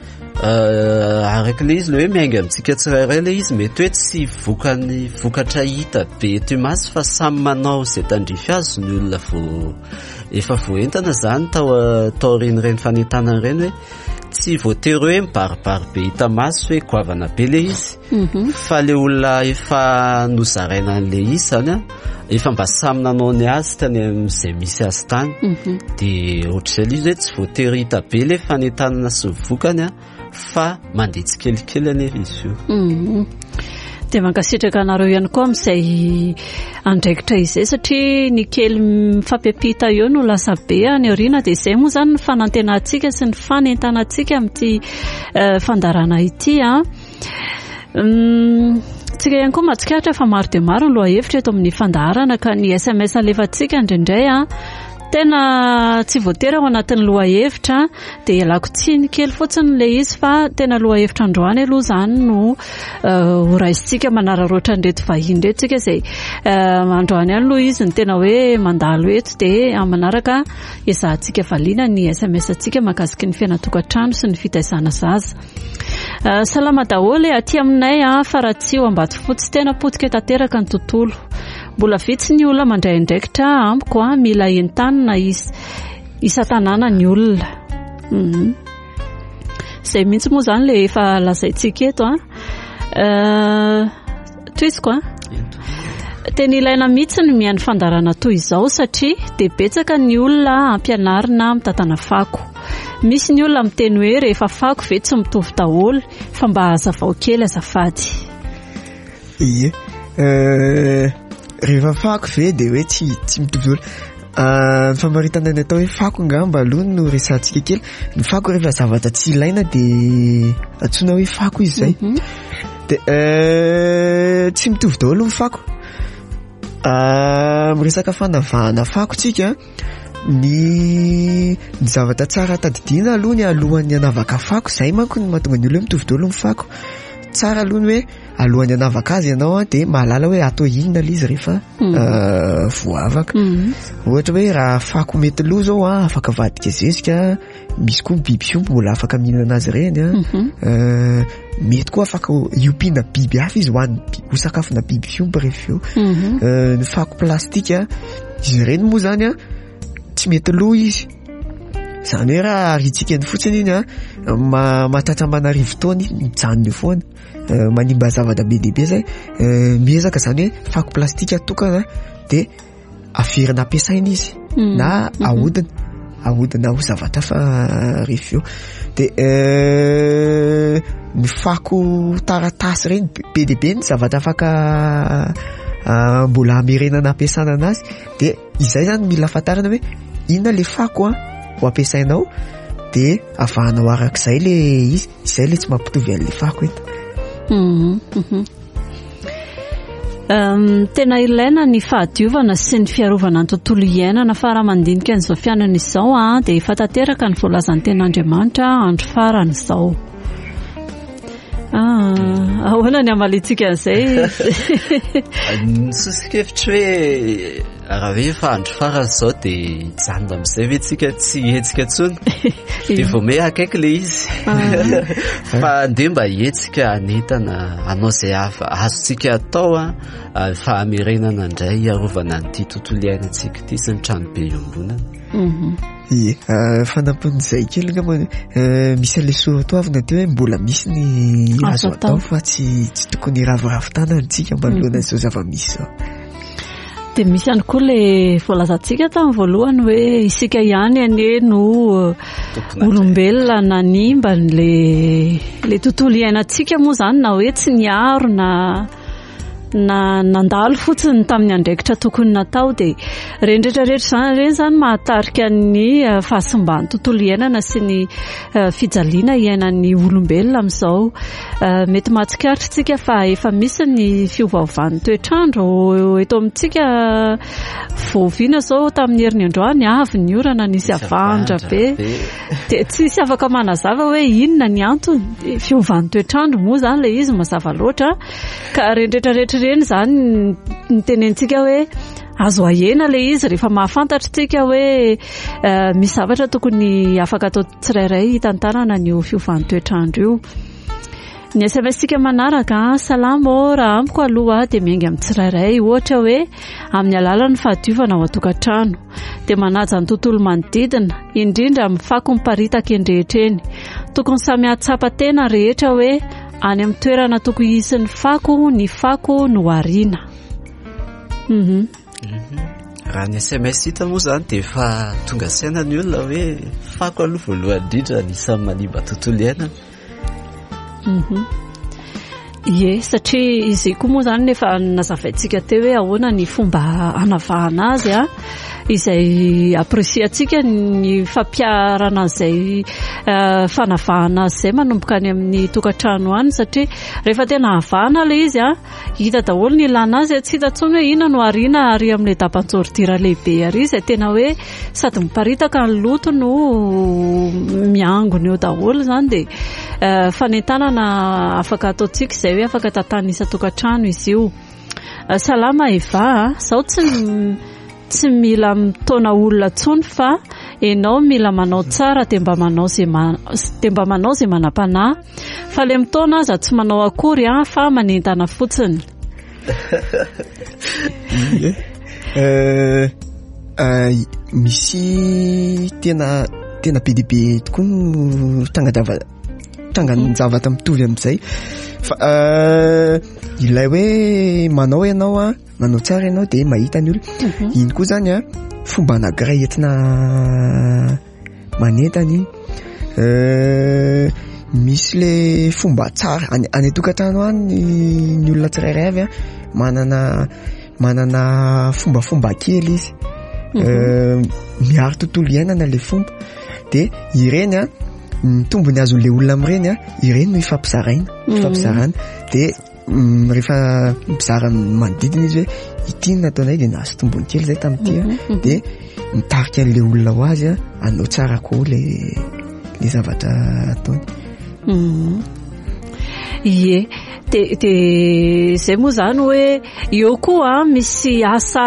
araka le izy le hoe miainga amintsika tsirairay le izy mety hoe tsy vokany vokatra hita be eto masy fa samy manao izay tandrify azy ny olona vo efa voentana zany tao taoriny reny fanentanana reny hoe tsy voatery hoe mibaribary be hita masy hoe goavana be le izy fa le olona efa nozaraina an'le izy zany efa mba samy nanao ny azy tany amin'izay misy azy tany dia ohatr'izay le izy hoe tsy voatery hita be le fanentanana sy ny vokany fa mandeha tsikelikely anefa izy io dia mankasitraka anareo ihany koa amin'izay andraikitra izay satria ny kely mifampiampita eo no lasa be any aoriana dia izay moa zany ny fanantenantsika sy ny fanentanantsika amin'ity fandarana ity tsika ihany koa mahatsikaritra fa maro dia maro ny lohahevitra eto amin'ny fandaharana ka ny S M S alefantsika indraindray tena tsy voatery ao anatin'ny lohahevitra dia ialako tsiny kely fotsiny le izy fa tena lohahevitra androany aloha zany no ho raisitsika manararoatra an'ireto vahiny reto tsika izay androany ihany aloha izy ny tena hoe mandalo eto dia amin'ny manaraka ezahantsika valiana ny S M S antsika mahakasiky ny fiainatokantrano sy ny fitaizana zaza salama daholo aty aminay fa raha tsy ho ambato fotsy tena potika tanteraka ny tontolo mbola vitsy ny olona mandray andraikitra amiko mila entanina isa-tanàna ny olona izay mihitsy moa zany le efa lazaintsika eto toisiko tena ilaina mihitsy ny mihaino fandarana toy izao satria dia betsaka ny olona ampianarina mitantana fako misy ny olona miteny hoe rehefa fako ve tsy mitovy daholo fa mba hazavao kely azafady ie rehefa fako ve dia hoe tsy tsy mitovy olo ny famaritana ny atao hoe fako ngamba aloha no resantsika kely ny fako rehefa zavatra tsy ilaina dia antsoina hoe fako izy zay dia tsy mitovy daholo ny fako Miresaka fanavahana fako tsika ny ny zavatra tsara tadidiana aloha ny alohan'ny hanavaka fako, zay manko ny mahatonga ny olona mitovy daholo ny fako. Tsara aloha ny hoe alohan'ny hanavaka azy ianao a dia mahalala hoe atao inona ilay izy rehefa voavaka. Ohatra hoe raha fako mety loha zao a afaka vadika zezika, misy koa biby fiompy mbola afaka mihinana azy ireny a. Mety koa afaka iompiana biby hafa izy hoan'ny ho sakafona biby fiompy rehefa eo. Ny fako plastika izy ireny moa zany a tsy mety loha izy, zany hoe raha aritsika ny fotsiny iny a mahatratra manarivo taona mijanona eo foana, manimba zavatra be dehibe zay. Miezaka zany hoe fako plastika tokana dia averina ampiasaina izy na ahodina ahodina ho zavatra fa rehefa eo. Dia ny fako taratasy reny be dehibe ny zavatra afaka mbola amerenana ampiasana anazy, dia izay zany mila fantarina hoe inona le fako a ho ampiasainao dia avahanao arak'izay le izy, izay le tsy mampitovy an'le fako eto. Um, tena ilaina ny fahadiovana sy ny fiarovana ny tontolo iainana, fa raha mandinika an'izao fiainana izao a dia efa tanteraka ny voalazan'ny ten'Andriamanitra andro farany izao. Ah, ahoana ny amalitsika an'izay? Sosokevitra hoe raha hoe efa andro farany izao dia hijanona amin'izay hoe tsika tsy hetsika intsony dia vao me akaiky le izy. Fa andeha mba hetsika anetana anao izay hafa azontsika atao a fa amerenana indray hiarovana an'ity tontolo iainantsika ity sy ny trano be iombonana. Ie, fanampon'izay kely ngamba misy an'ilay soatoavina teo hoe mbola misy ny azo atao fa tsy tsy tokony ravoravo-tana antsika mba alohan'ny izao zava-misy zao. Dia misy ihany koa ilay voalazantsika tamin'ny voalohany hoe isika ihany anie no olombelona nanimba le tontolo iainantsika moa zany, na hoe tsy niaro na na nandalo fotsiny tamin'ny andraikitra tokony natao. Dia rendretrarehetra zany reny zany mahatarika ny fahasimban'ny tontolo iainana sy ny fijaliana iainan'ny olombelona amin'izao. Mety mahatsikaritra tsika fa efa misy ny fiovaovan'ny toetrandro eto amintsika. Voaviana zao tamin'ny herin'ny androany avy ny orana nisy avandra be dia tsisy afaka manazava hoe inona ny antony. Fiovan'ny toetrandro moa zany le izy mazava loatra, ka rendretrarehetra reny zany ny tenentsika hoe azo ahena le izy rehefa mahafantatra tsika hoe misy zavatra tokony afaka atao tsirairay hitantanana ny fiovan'ny toetrandro io. Ny S M S tsika manaraka, salamo raha amiko aloha dia miainga amin'ny tsirairay, ohatra hoe amin'ny alalan'ny fahadiovana ao an-tokantrano dia manaja ny tontolo manodidina, indrindra amin'ny fako miparitaka endrehetreny. Tokony samy ahatsapa tena rehetra hoe any amin'ny toerana tokony hisy ny fako, ny fako no ariana. Mhm. Raha ny S M S hita moa zany dia efa tonga sainany olona hoe fako aloha voalohany indrindra ny isan'ny manimba tontolo iainana. Mhm. Ie, satria izy koa moa zany nefa nazavaintsika teo hoe ahoana ny fomba hanavahana azy a, izay apresiantsika ny fampiarana izay fanavahana azy izay manomboka any amin'ny tokantrano any, satria rehefa tena havahana le izy a hita daholo ny ilana azy, tsy hita intsony hoe inona no ariana ary amin'ilay dapanjordira lehibe ary izay tena hoe sady miparitaka ny loto no miangona eo daholo zany. Dia fanentanana afaka ataontsika izay hoe afaka tatanisa tokantrano izy io. Salama Eva, zaho tsy tsy mila mitaona olona tsony fa ianao mila manao tsara dia mba manao izay dia mba manao izay manam-panahy, fa le mitaona aza tsy manao akory a fa manentana fotsiny. Misy tena tena be dehibe tokoa no tangadava tanganjavatra mitovy amin'izay, fa ilay hoe manao ianao a manao tsara ianao dia mahita ny olona. Iny koa zany a fomba anankiray entina manentana iny. Misy le fomba tsara any an-tokantrano any ny olona tsirairay avy a manana manana fombafomba kely izy, miaro tontolo iainana le fomba. Dia ireny a ny tombony azon'ilay olona amin'ireny a ireny no ifampizaraina ifampizarana dia rehefa mizara manodidina izy hoe ity nataonay de nahazo tombony kely zay tamin'ity de mitarika an'le olona ho azy a anao tsara koa le le zavatra ataony. Ie de de zay moa zany hoe eo koa misy asa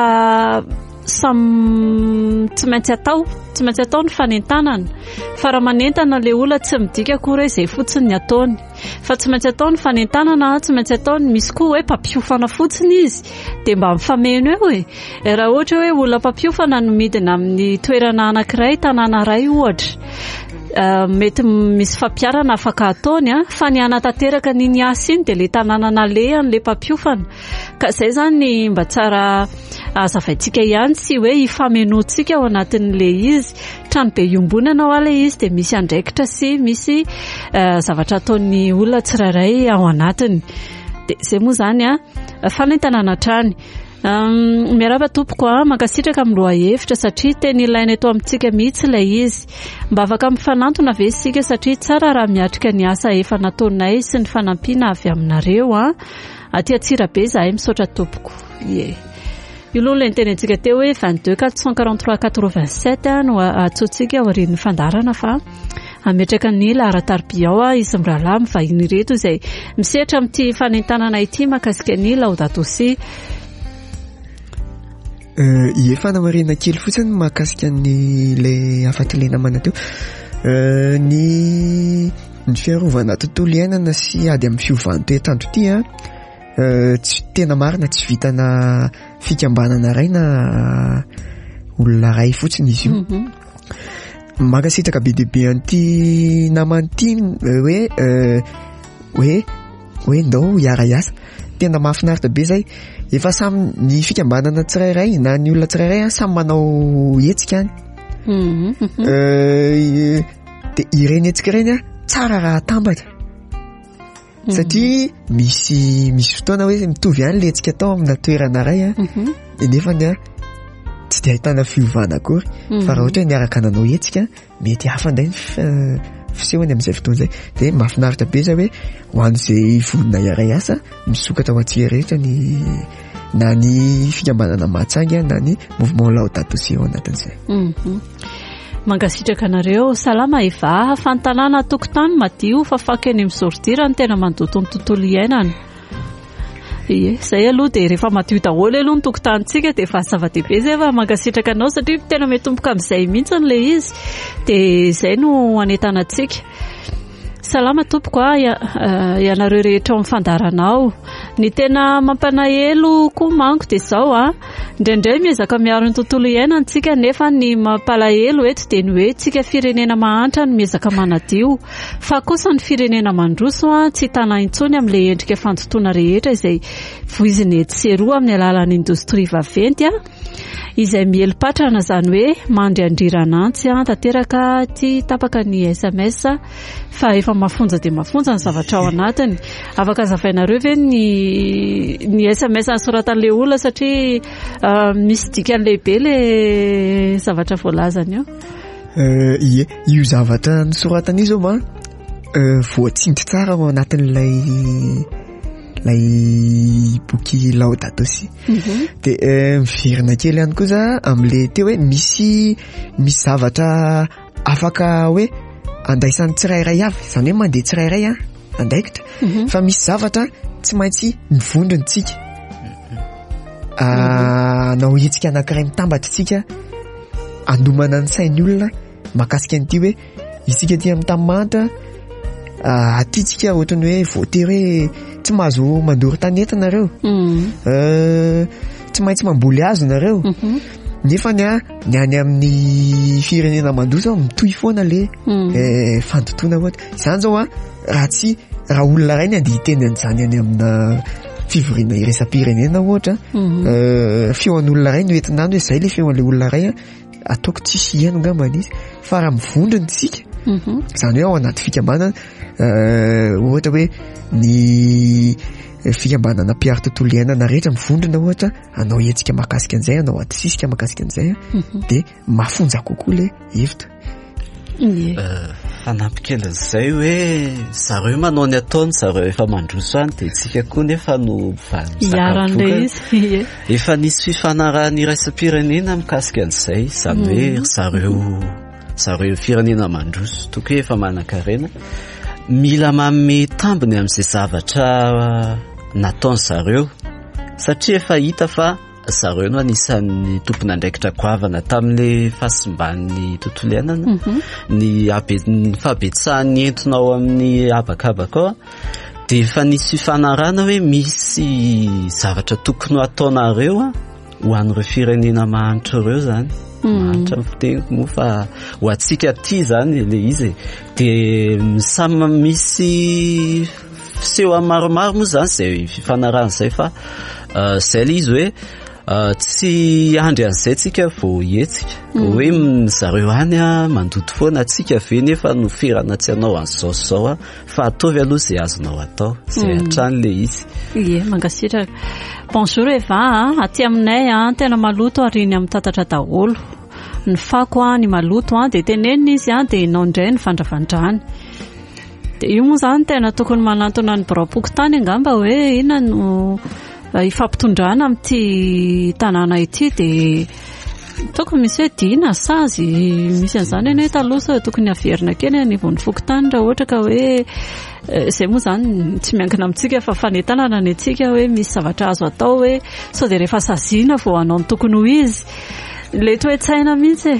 sam tsy maintsy atao tsy maintsy atao ny fanentanana fa raha manentana le olona tsy midika akory hoe zay fotsiny ny ataony fa tsy maintsy atao ny fanentanana tsy maintsy atao ny misy koa hoe mpampiofana fotsiny izy de mba mifameno eo hoe raha ohatra hoe olona mpampiofana no midina amin'ny toerana anankiray tanàna ray ohatra Uh, mety misy fampiarana afaka ataony a fa ny anatanteraka n'iny asa iny de le tanàna nalehan le mpampiofana ka zay zany mba tsara azavaintsika ihany sy hoe ifamenoantsika ao anatin'le izy trano be iombonana ao ale izy de misy andraikitra sy misy uh, zavatra ataon'ny olona tsirairay ao anatiny de zay moa zany a fanentanana trany. Um, miaraba tompoko a mankasitraka amin'ny loha hevitra satria tena ilaina eto amintsika mihitsy ilay izy mba afaka mifanantona ve isika satria tsara raha miatrika ny asa efa nataonay sy ny fanampiana avy aminareo a aty atsira be zahay misaotra tompoko. Ie io aloha ilay nitenentsika teo hoe vingt-deux quatre cent quarante-trois quatre-vingt-sept no atsotsika ao aorian'ny fandarana fa ametraka ny laharataribia ao a izy mirahalahy mivahiny reto izay misehatra amin'ity fanentanana ity makasika ny Laudato Si. Uh, ie fanamarina kely fotsiny mahakasika ny le afatilena mana teo uh, ny ny fiarovana tontolo iainana sy ady amin'ny fiovany toetrandro ity a uh, tsy tena marina tsy vitana fikambanana ray na olona ray fotsiny izy io. Mm-hmm. Makasitraka be deabe an'ity naman'ity hoe uh, hoe hoe ndao hiara hiasa tena mahafinaritra be zay efa samy ny fikambanana tsirairay na ny olona tsirairay samy manao hetsika any. Mm-hmm. Uh, de ireny hetsika ireny a tsara raha tambatra. Mm-hmm. Satria misy misy fotoana hoe mitovy ihany le hetsika atao amina toerana ray a. Mm-hmm. Nefa ny a tsy de ahitana fiovana akory. Mm-hmm. Fa raha ohatra hoe niaraka nanao hetsika mety hafa ndray ny fisehony amin'izay fotoana zay de mahafinaritra be zay hoe ho an'izay vonona iray asa misokatra ho antsika rehetra ny na ny fikambanana Mahatsanga na ny mouvement Laudato Si ao anatin'izay. Mhm. Mangasitraka anareo salama iva fantanana tokotany madio fa faky any amin'ny sordira ny tena mandoto ny tontolo iainana. Ie, zay aloha de rehefa madio daholo aloha ny tokotanintsika de efa zava-dehibe zay fa mangasitraka anao satria tena metomboka amin'izay mihitsy le izy de zay no anetanantsika. Salama tompoko a ianareo rehetra ao mifandaranao ny tena mampalahelo koa manko de zao a indraindray miezaka miaro ny tontolo iainantsika nefa ny mampalahelo eto de ny hoe tsika firenena mahantra no miezaka manadio fa kosa ny firenena mandroso a tsy tana intsony amin'le endrika fantotoana rehetra izay voiziny etseroa amin'ny alalan'ny indostria vaventy a izay mielipatrana zany hoe mandry andriranantsy a tanteraka ty tapaka ny S M S fa efa mafonja de mafonja ny zavatra ao anatiny afaka zavainareo ve ny ny S M S ansoratan'le olona satria uh, misy dikany lehibe le zavatra voalazany eo. Uh, ie io zavatra nosoratany izy ma uh, voatsindry tsara ao anatin'ilay lay boky Laudato Si. Mm-hmm. De uh, miverina kely ihany koa za am'le teo hoe misy misy zavatra afaka hoe andaisan'ny tsirairay avy zany hoe mandeha tsirairay a andaikitra. Mm-hmm. Fa misy zavatra tsy maintsy mivondrontsika. Anao mm-hmm. hetsika anankiray mitambatra tsika andomana ny sain'ny olona makasika an'ity hoe isika ty amin'ny tamanta aty tsika ohatrany hoe voatery hoe tsy mahazo mandory taneta nareo. Mm. Uh, tsy maintsy mamboly hazo nareo. Mm-hmm. Nefa ny a ny any amin'ny firenena mandroso mitohy foana le mm. eh, fantotoana ohatra izany zao a raha tsy raha olona ray ny andeha hiteny an'izany any amina fivoriana iresa-pirenena ohatra. Mm-hmm. uh, feon'olona ray no entinany hoe zay le feon'le olona ray a ataoko tsisy hiano ngambany izy fa raha mivondrony tsika. Mm-hmm. Zany hoe ao anaty fikambanana uh, ohatra hoe ny fikambanana mpiaro tontolo iainana rehetra mivondrona ohatra anao hetsika makasika an'izay anao atisisika makasika an'izay. Mm-hmm. De mafonja kokoa le hevitra. Yeah. Uh, fanampy kely an'izay hoe zareo manao ny ataony zareo efa mandroso any dia tsika koa nefa no iaran'ilay izy efa nisy fifanarahany iraisam-pirenena mikasika an'izay izany hoe zareo zareo firenena mandroso toko hoe efa manan-karena mila manome tambiny amin'izay zavatra nataony zareo satria efa hita fa zareo no anisan'ny tompona andraikitra goavana tamin'ilay fahasimban'ny tontolo iainana ny fahabetsahany entona ao amin'ny habakabaka ao dia efa nisy fifanarana hoe misy zavatra tokony ho ataonareo ho an'ireo firenena mahanitra ireo zany mahanitra amin'ny fiteniko moa fa ho antsika aty zany ilay izy dia samy misy fiseho amin'ny maromaro moa zany izay fifanarana izay fa izay ilay izy hoe tsy andry an'izay tsika vao hetsika hoe zareo any mandoto foana tsika ve nefa no firana tsy hanao an'izao zao fa ataovy aloha izay azonao atao izay hatrany ilay izy ie mangasitraka bonjour eva aty aminay tena maloto ariny amin'ny tatatra daholo ny fako ny maloto dia tenenina izy dia inao indray ny vandravandrany dia io moa zany tena tokony manantona ny birapoky tany angamba hoe ina no ifampitondrana amin'ity tanàna ity dia tokony misy hoe dina sazy misy an'izany eny hoe taloha tokony averina kely ny vao ny fokontany raha ohatra ka hoe izay moa zany tsy miankina amintsika fa fanentanana ny antsika hoe misy zavatra azo atao hoe sao dia rehefa saziana vao hanao ny tokony ho izy ilay toe-tsaina mihitsy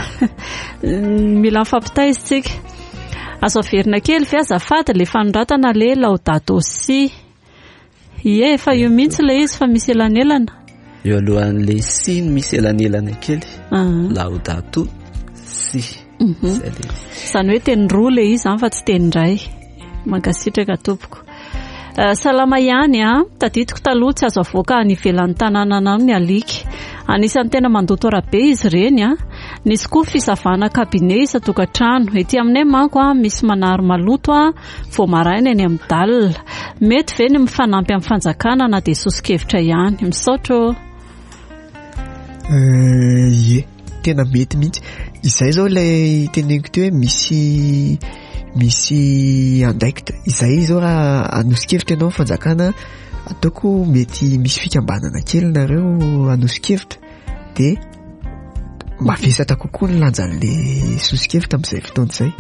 mila mifampitaizy tsika azo averina kely fa azafady ilay fanoratana ilay laudato si ie fa io mihitsy ilay izy fa misy elanelana eo alohan'ilay si misy elanelana kely laudato si izany hoe teny roa ilay izy fa tsy teny indray mangasitraka tompoko salama ihany tadidiko taloha tsy azo avoaka ny ivelan'ny tanàna amin'ny alika anisan'ny tena mandoto arabe izy ireny nisy koa fisavana kabine isa-tokantrano ety aminay manko misy manary maloto vao maraina eny amin'ny dalina mety ve ny mifanampy amin'ny fanjakana na dia sosikevitra ihany misaotro ie tena mety mihitsy izay zao ilay teneniko teo hoe misy misy andraikitra izay zao raha anosikevitra ianao fanjakana ataoko mety misy fikambanana kely nareo anosikevitra dia mavesatra kokoa ny lanjan'ilay sosikevitra amin'izay fotoana izay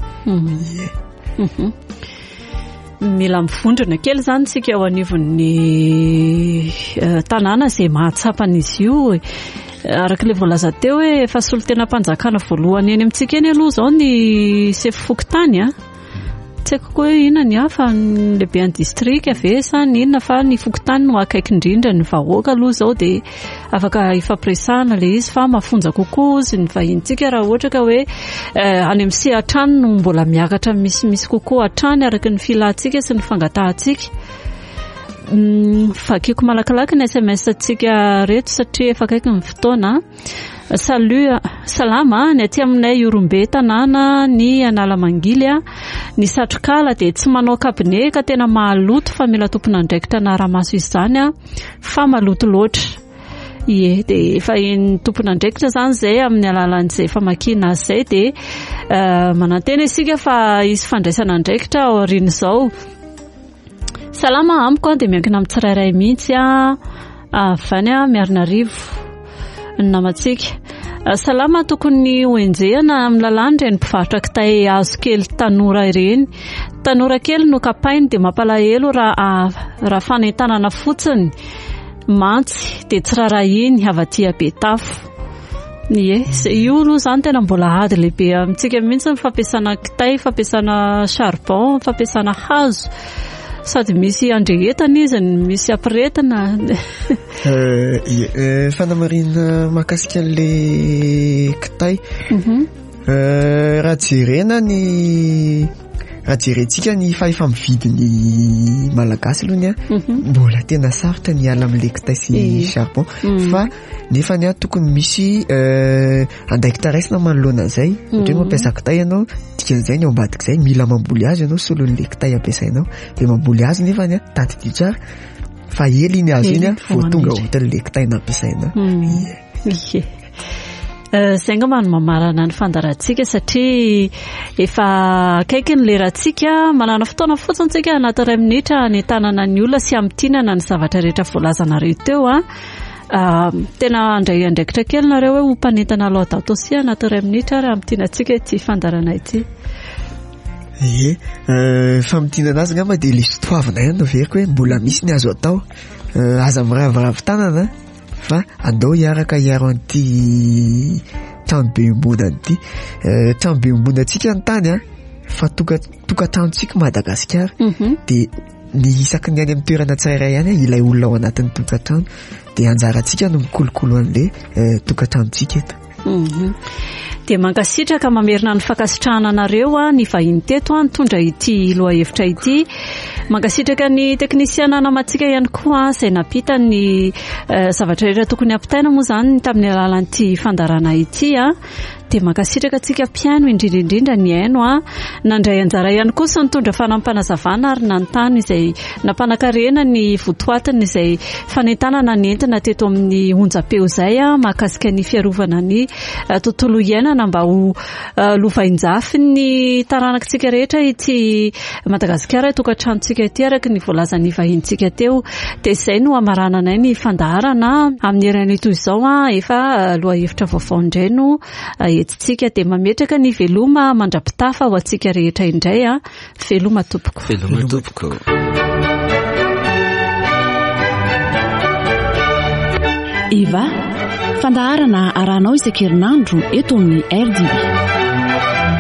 mila mivondrona kely zany tsika ao anivon'ny tanàna izay mahatsapan'izy io araka ilay voalaza teo hoe efa solon-tenam-panjakana voalohany eny amintsika eny aloha zao ny sefo-fokontany tsy haiko koa hoe inona ny hafa ny lehibe any distrika ve sa ny inona fa ny fokontany no akaiky indrindra ny vahoaka aloha zao dia afaka ifampiresahana ilay izy fa mafonja kokoa izy ny vahintsika raha ohatra ka hoe any amin'ny sehatrany no mbola miakatra misimisy kokoa hatrany araka ny filantsika sy ny fangatahantsika vakiako malakilaky ny S M S tsika reto satria efa akaiky ny fotoana salut salama ny aty aminay orombe tanàna ny anala mangily ny satrokala dia tsy manao kabine ka tena mahaloto fa mila tompona andraikitra na rahamaso izy zany fa maloto loatra ie dia efa ny tompona andraikitra zany zay amin'ny alalan'izay famakina zay dia manantena isika fa izy fandraisana andraikitra ao aoriana izao salama amiko dia miankina amin'ny tsirairay mihitsy avany miarina rivo ny namatsika salama tokony hoenjehana amin'ny lalàna ireny mpivarotra kitay azo kely tanora ireny tanora kely no kapainy dia mampalahelo raha raha fanentanana fotsiny mantsy dia tsy rarahiny avatia be tafo ie io aloha zany tena mbola ady lehibe amintsika mihitsy ny fampiasana kitay fampiasana charbon fampiasana hazo sady misy andrehetana izy misy ampiretina fanamarina mahakasika an'ilay kitay raha jerena ny raha jerentsika ny fahefa-mividiny malagasy aloha mbola tena sarotra ny ala amin'ilay kitay sy charbon fa nefa ny tokony misy andraikitra raisina manoloana an'izay ohatra mampiasa kitay ianao dikan'izay ny ao ambadika izay mila mamboly azy ianao solon'ilay kitay ampiasainao dia mamboly azy nefa ny tadidio tsara fa ely iny azy iny vao tonga ohatran'ilay kitay nampiasainao Izay angamba no mamarana ny fandarantsika satria efa akaiky ny lerantsika manana fotoana fotsiny tsika anaty iray minitra ny tanana ny olona sy amtinana ny zavatra rehetra voalazanareo teo a tena andray andraikitra kely nareo hoe hompanentana aloha dato sy anaty iray minitra ary amtinantsika ity fandarana ity. Ie famidinana azy ngamba dia lisy toavina ihany no veriko hoe mbola misy ny azo atao aza miravoravo tanana fa andao hiaraka hiaro an'ity trano be ombonany ity trano be ombonantsika ny tany a fa tokatantsika Madagasikara dia ny isaky ny any amin'ny toerana tsirairay ihany ilay olona ao anatin'ny tokatrano dia anjarantsika no mikolokolo an'ilay tokatantsika eto. Dia mankasitraka mamerina ny fankasitrahana anareo a ny vahiny teto a nitondra ity loha hevitra ity. Mankasitraka ny teknisiana namatsika ihany koa izay napita ny zavatra rehetra tokony ampitaina moa izany tamin'ny alalan'ity fandarana ity a. Dia mankasitraka antsika mpiaino indrindra indrindra ny aino a nandray anjara ihany koa sy nitondra fanampanazavana ary nanontany izay nampanan-karena ny votoatiny izay fanentanana ny entina teto amin'ny onjam-peo izay a mahakasika ny fiarovana ny tontolo iainana mba ho lovain-jafy ny taranakitsika rehetra ity Madagasikara tokantranontsika ity araky ny voalazan'ny vahintsika teo. Dia izay no amarananay ny fandaharana amin'ny herany toy izao a efa loha hevitra vaovao indray no etsitsika dia mametraka ny veloma mandrapitafa ho antsika rehetra indray a veloma tompoko. Veloma tompoko. Iva fandaharana arahanao isan-kerinandro eto amin'ny R D B.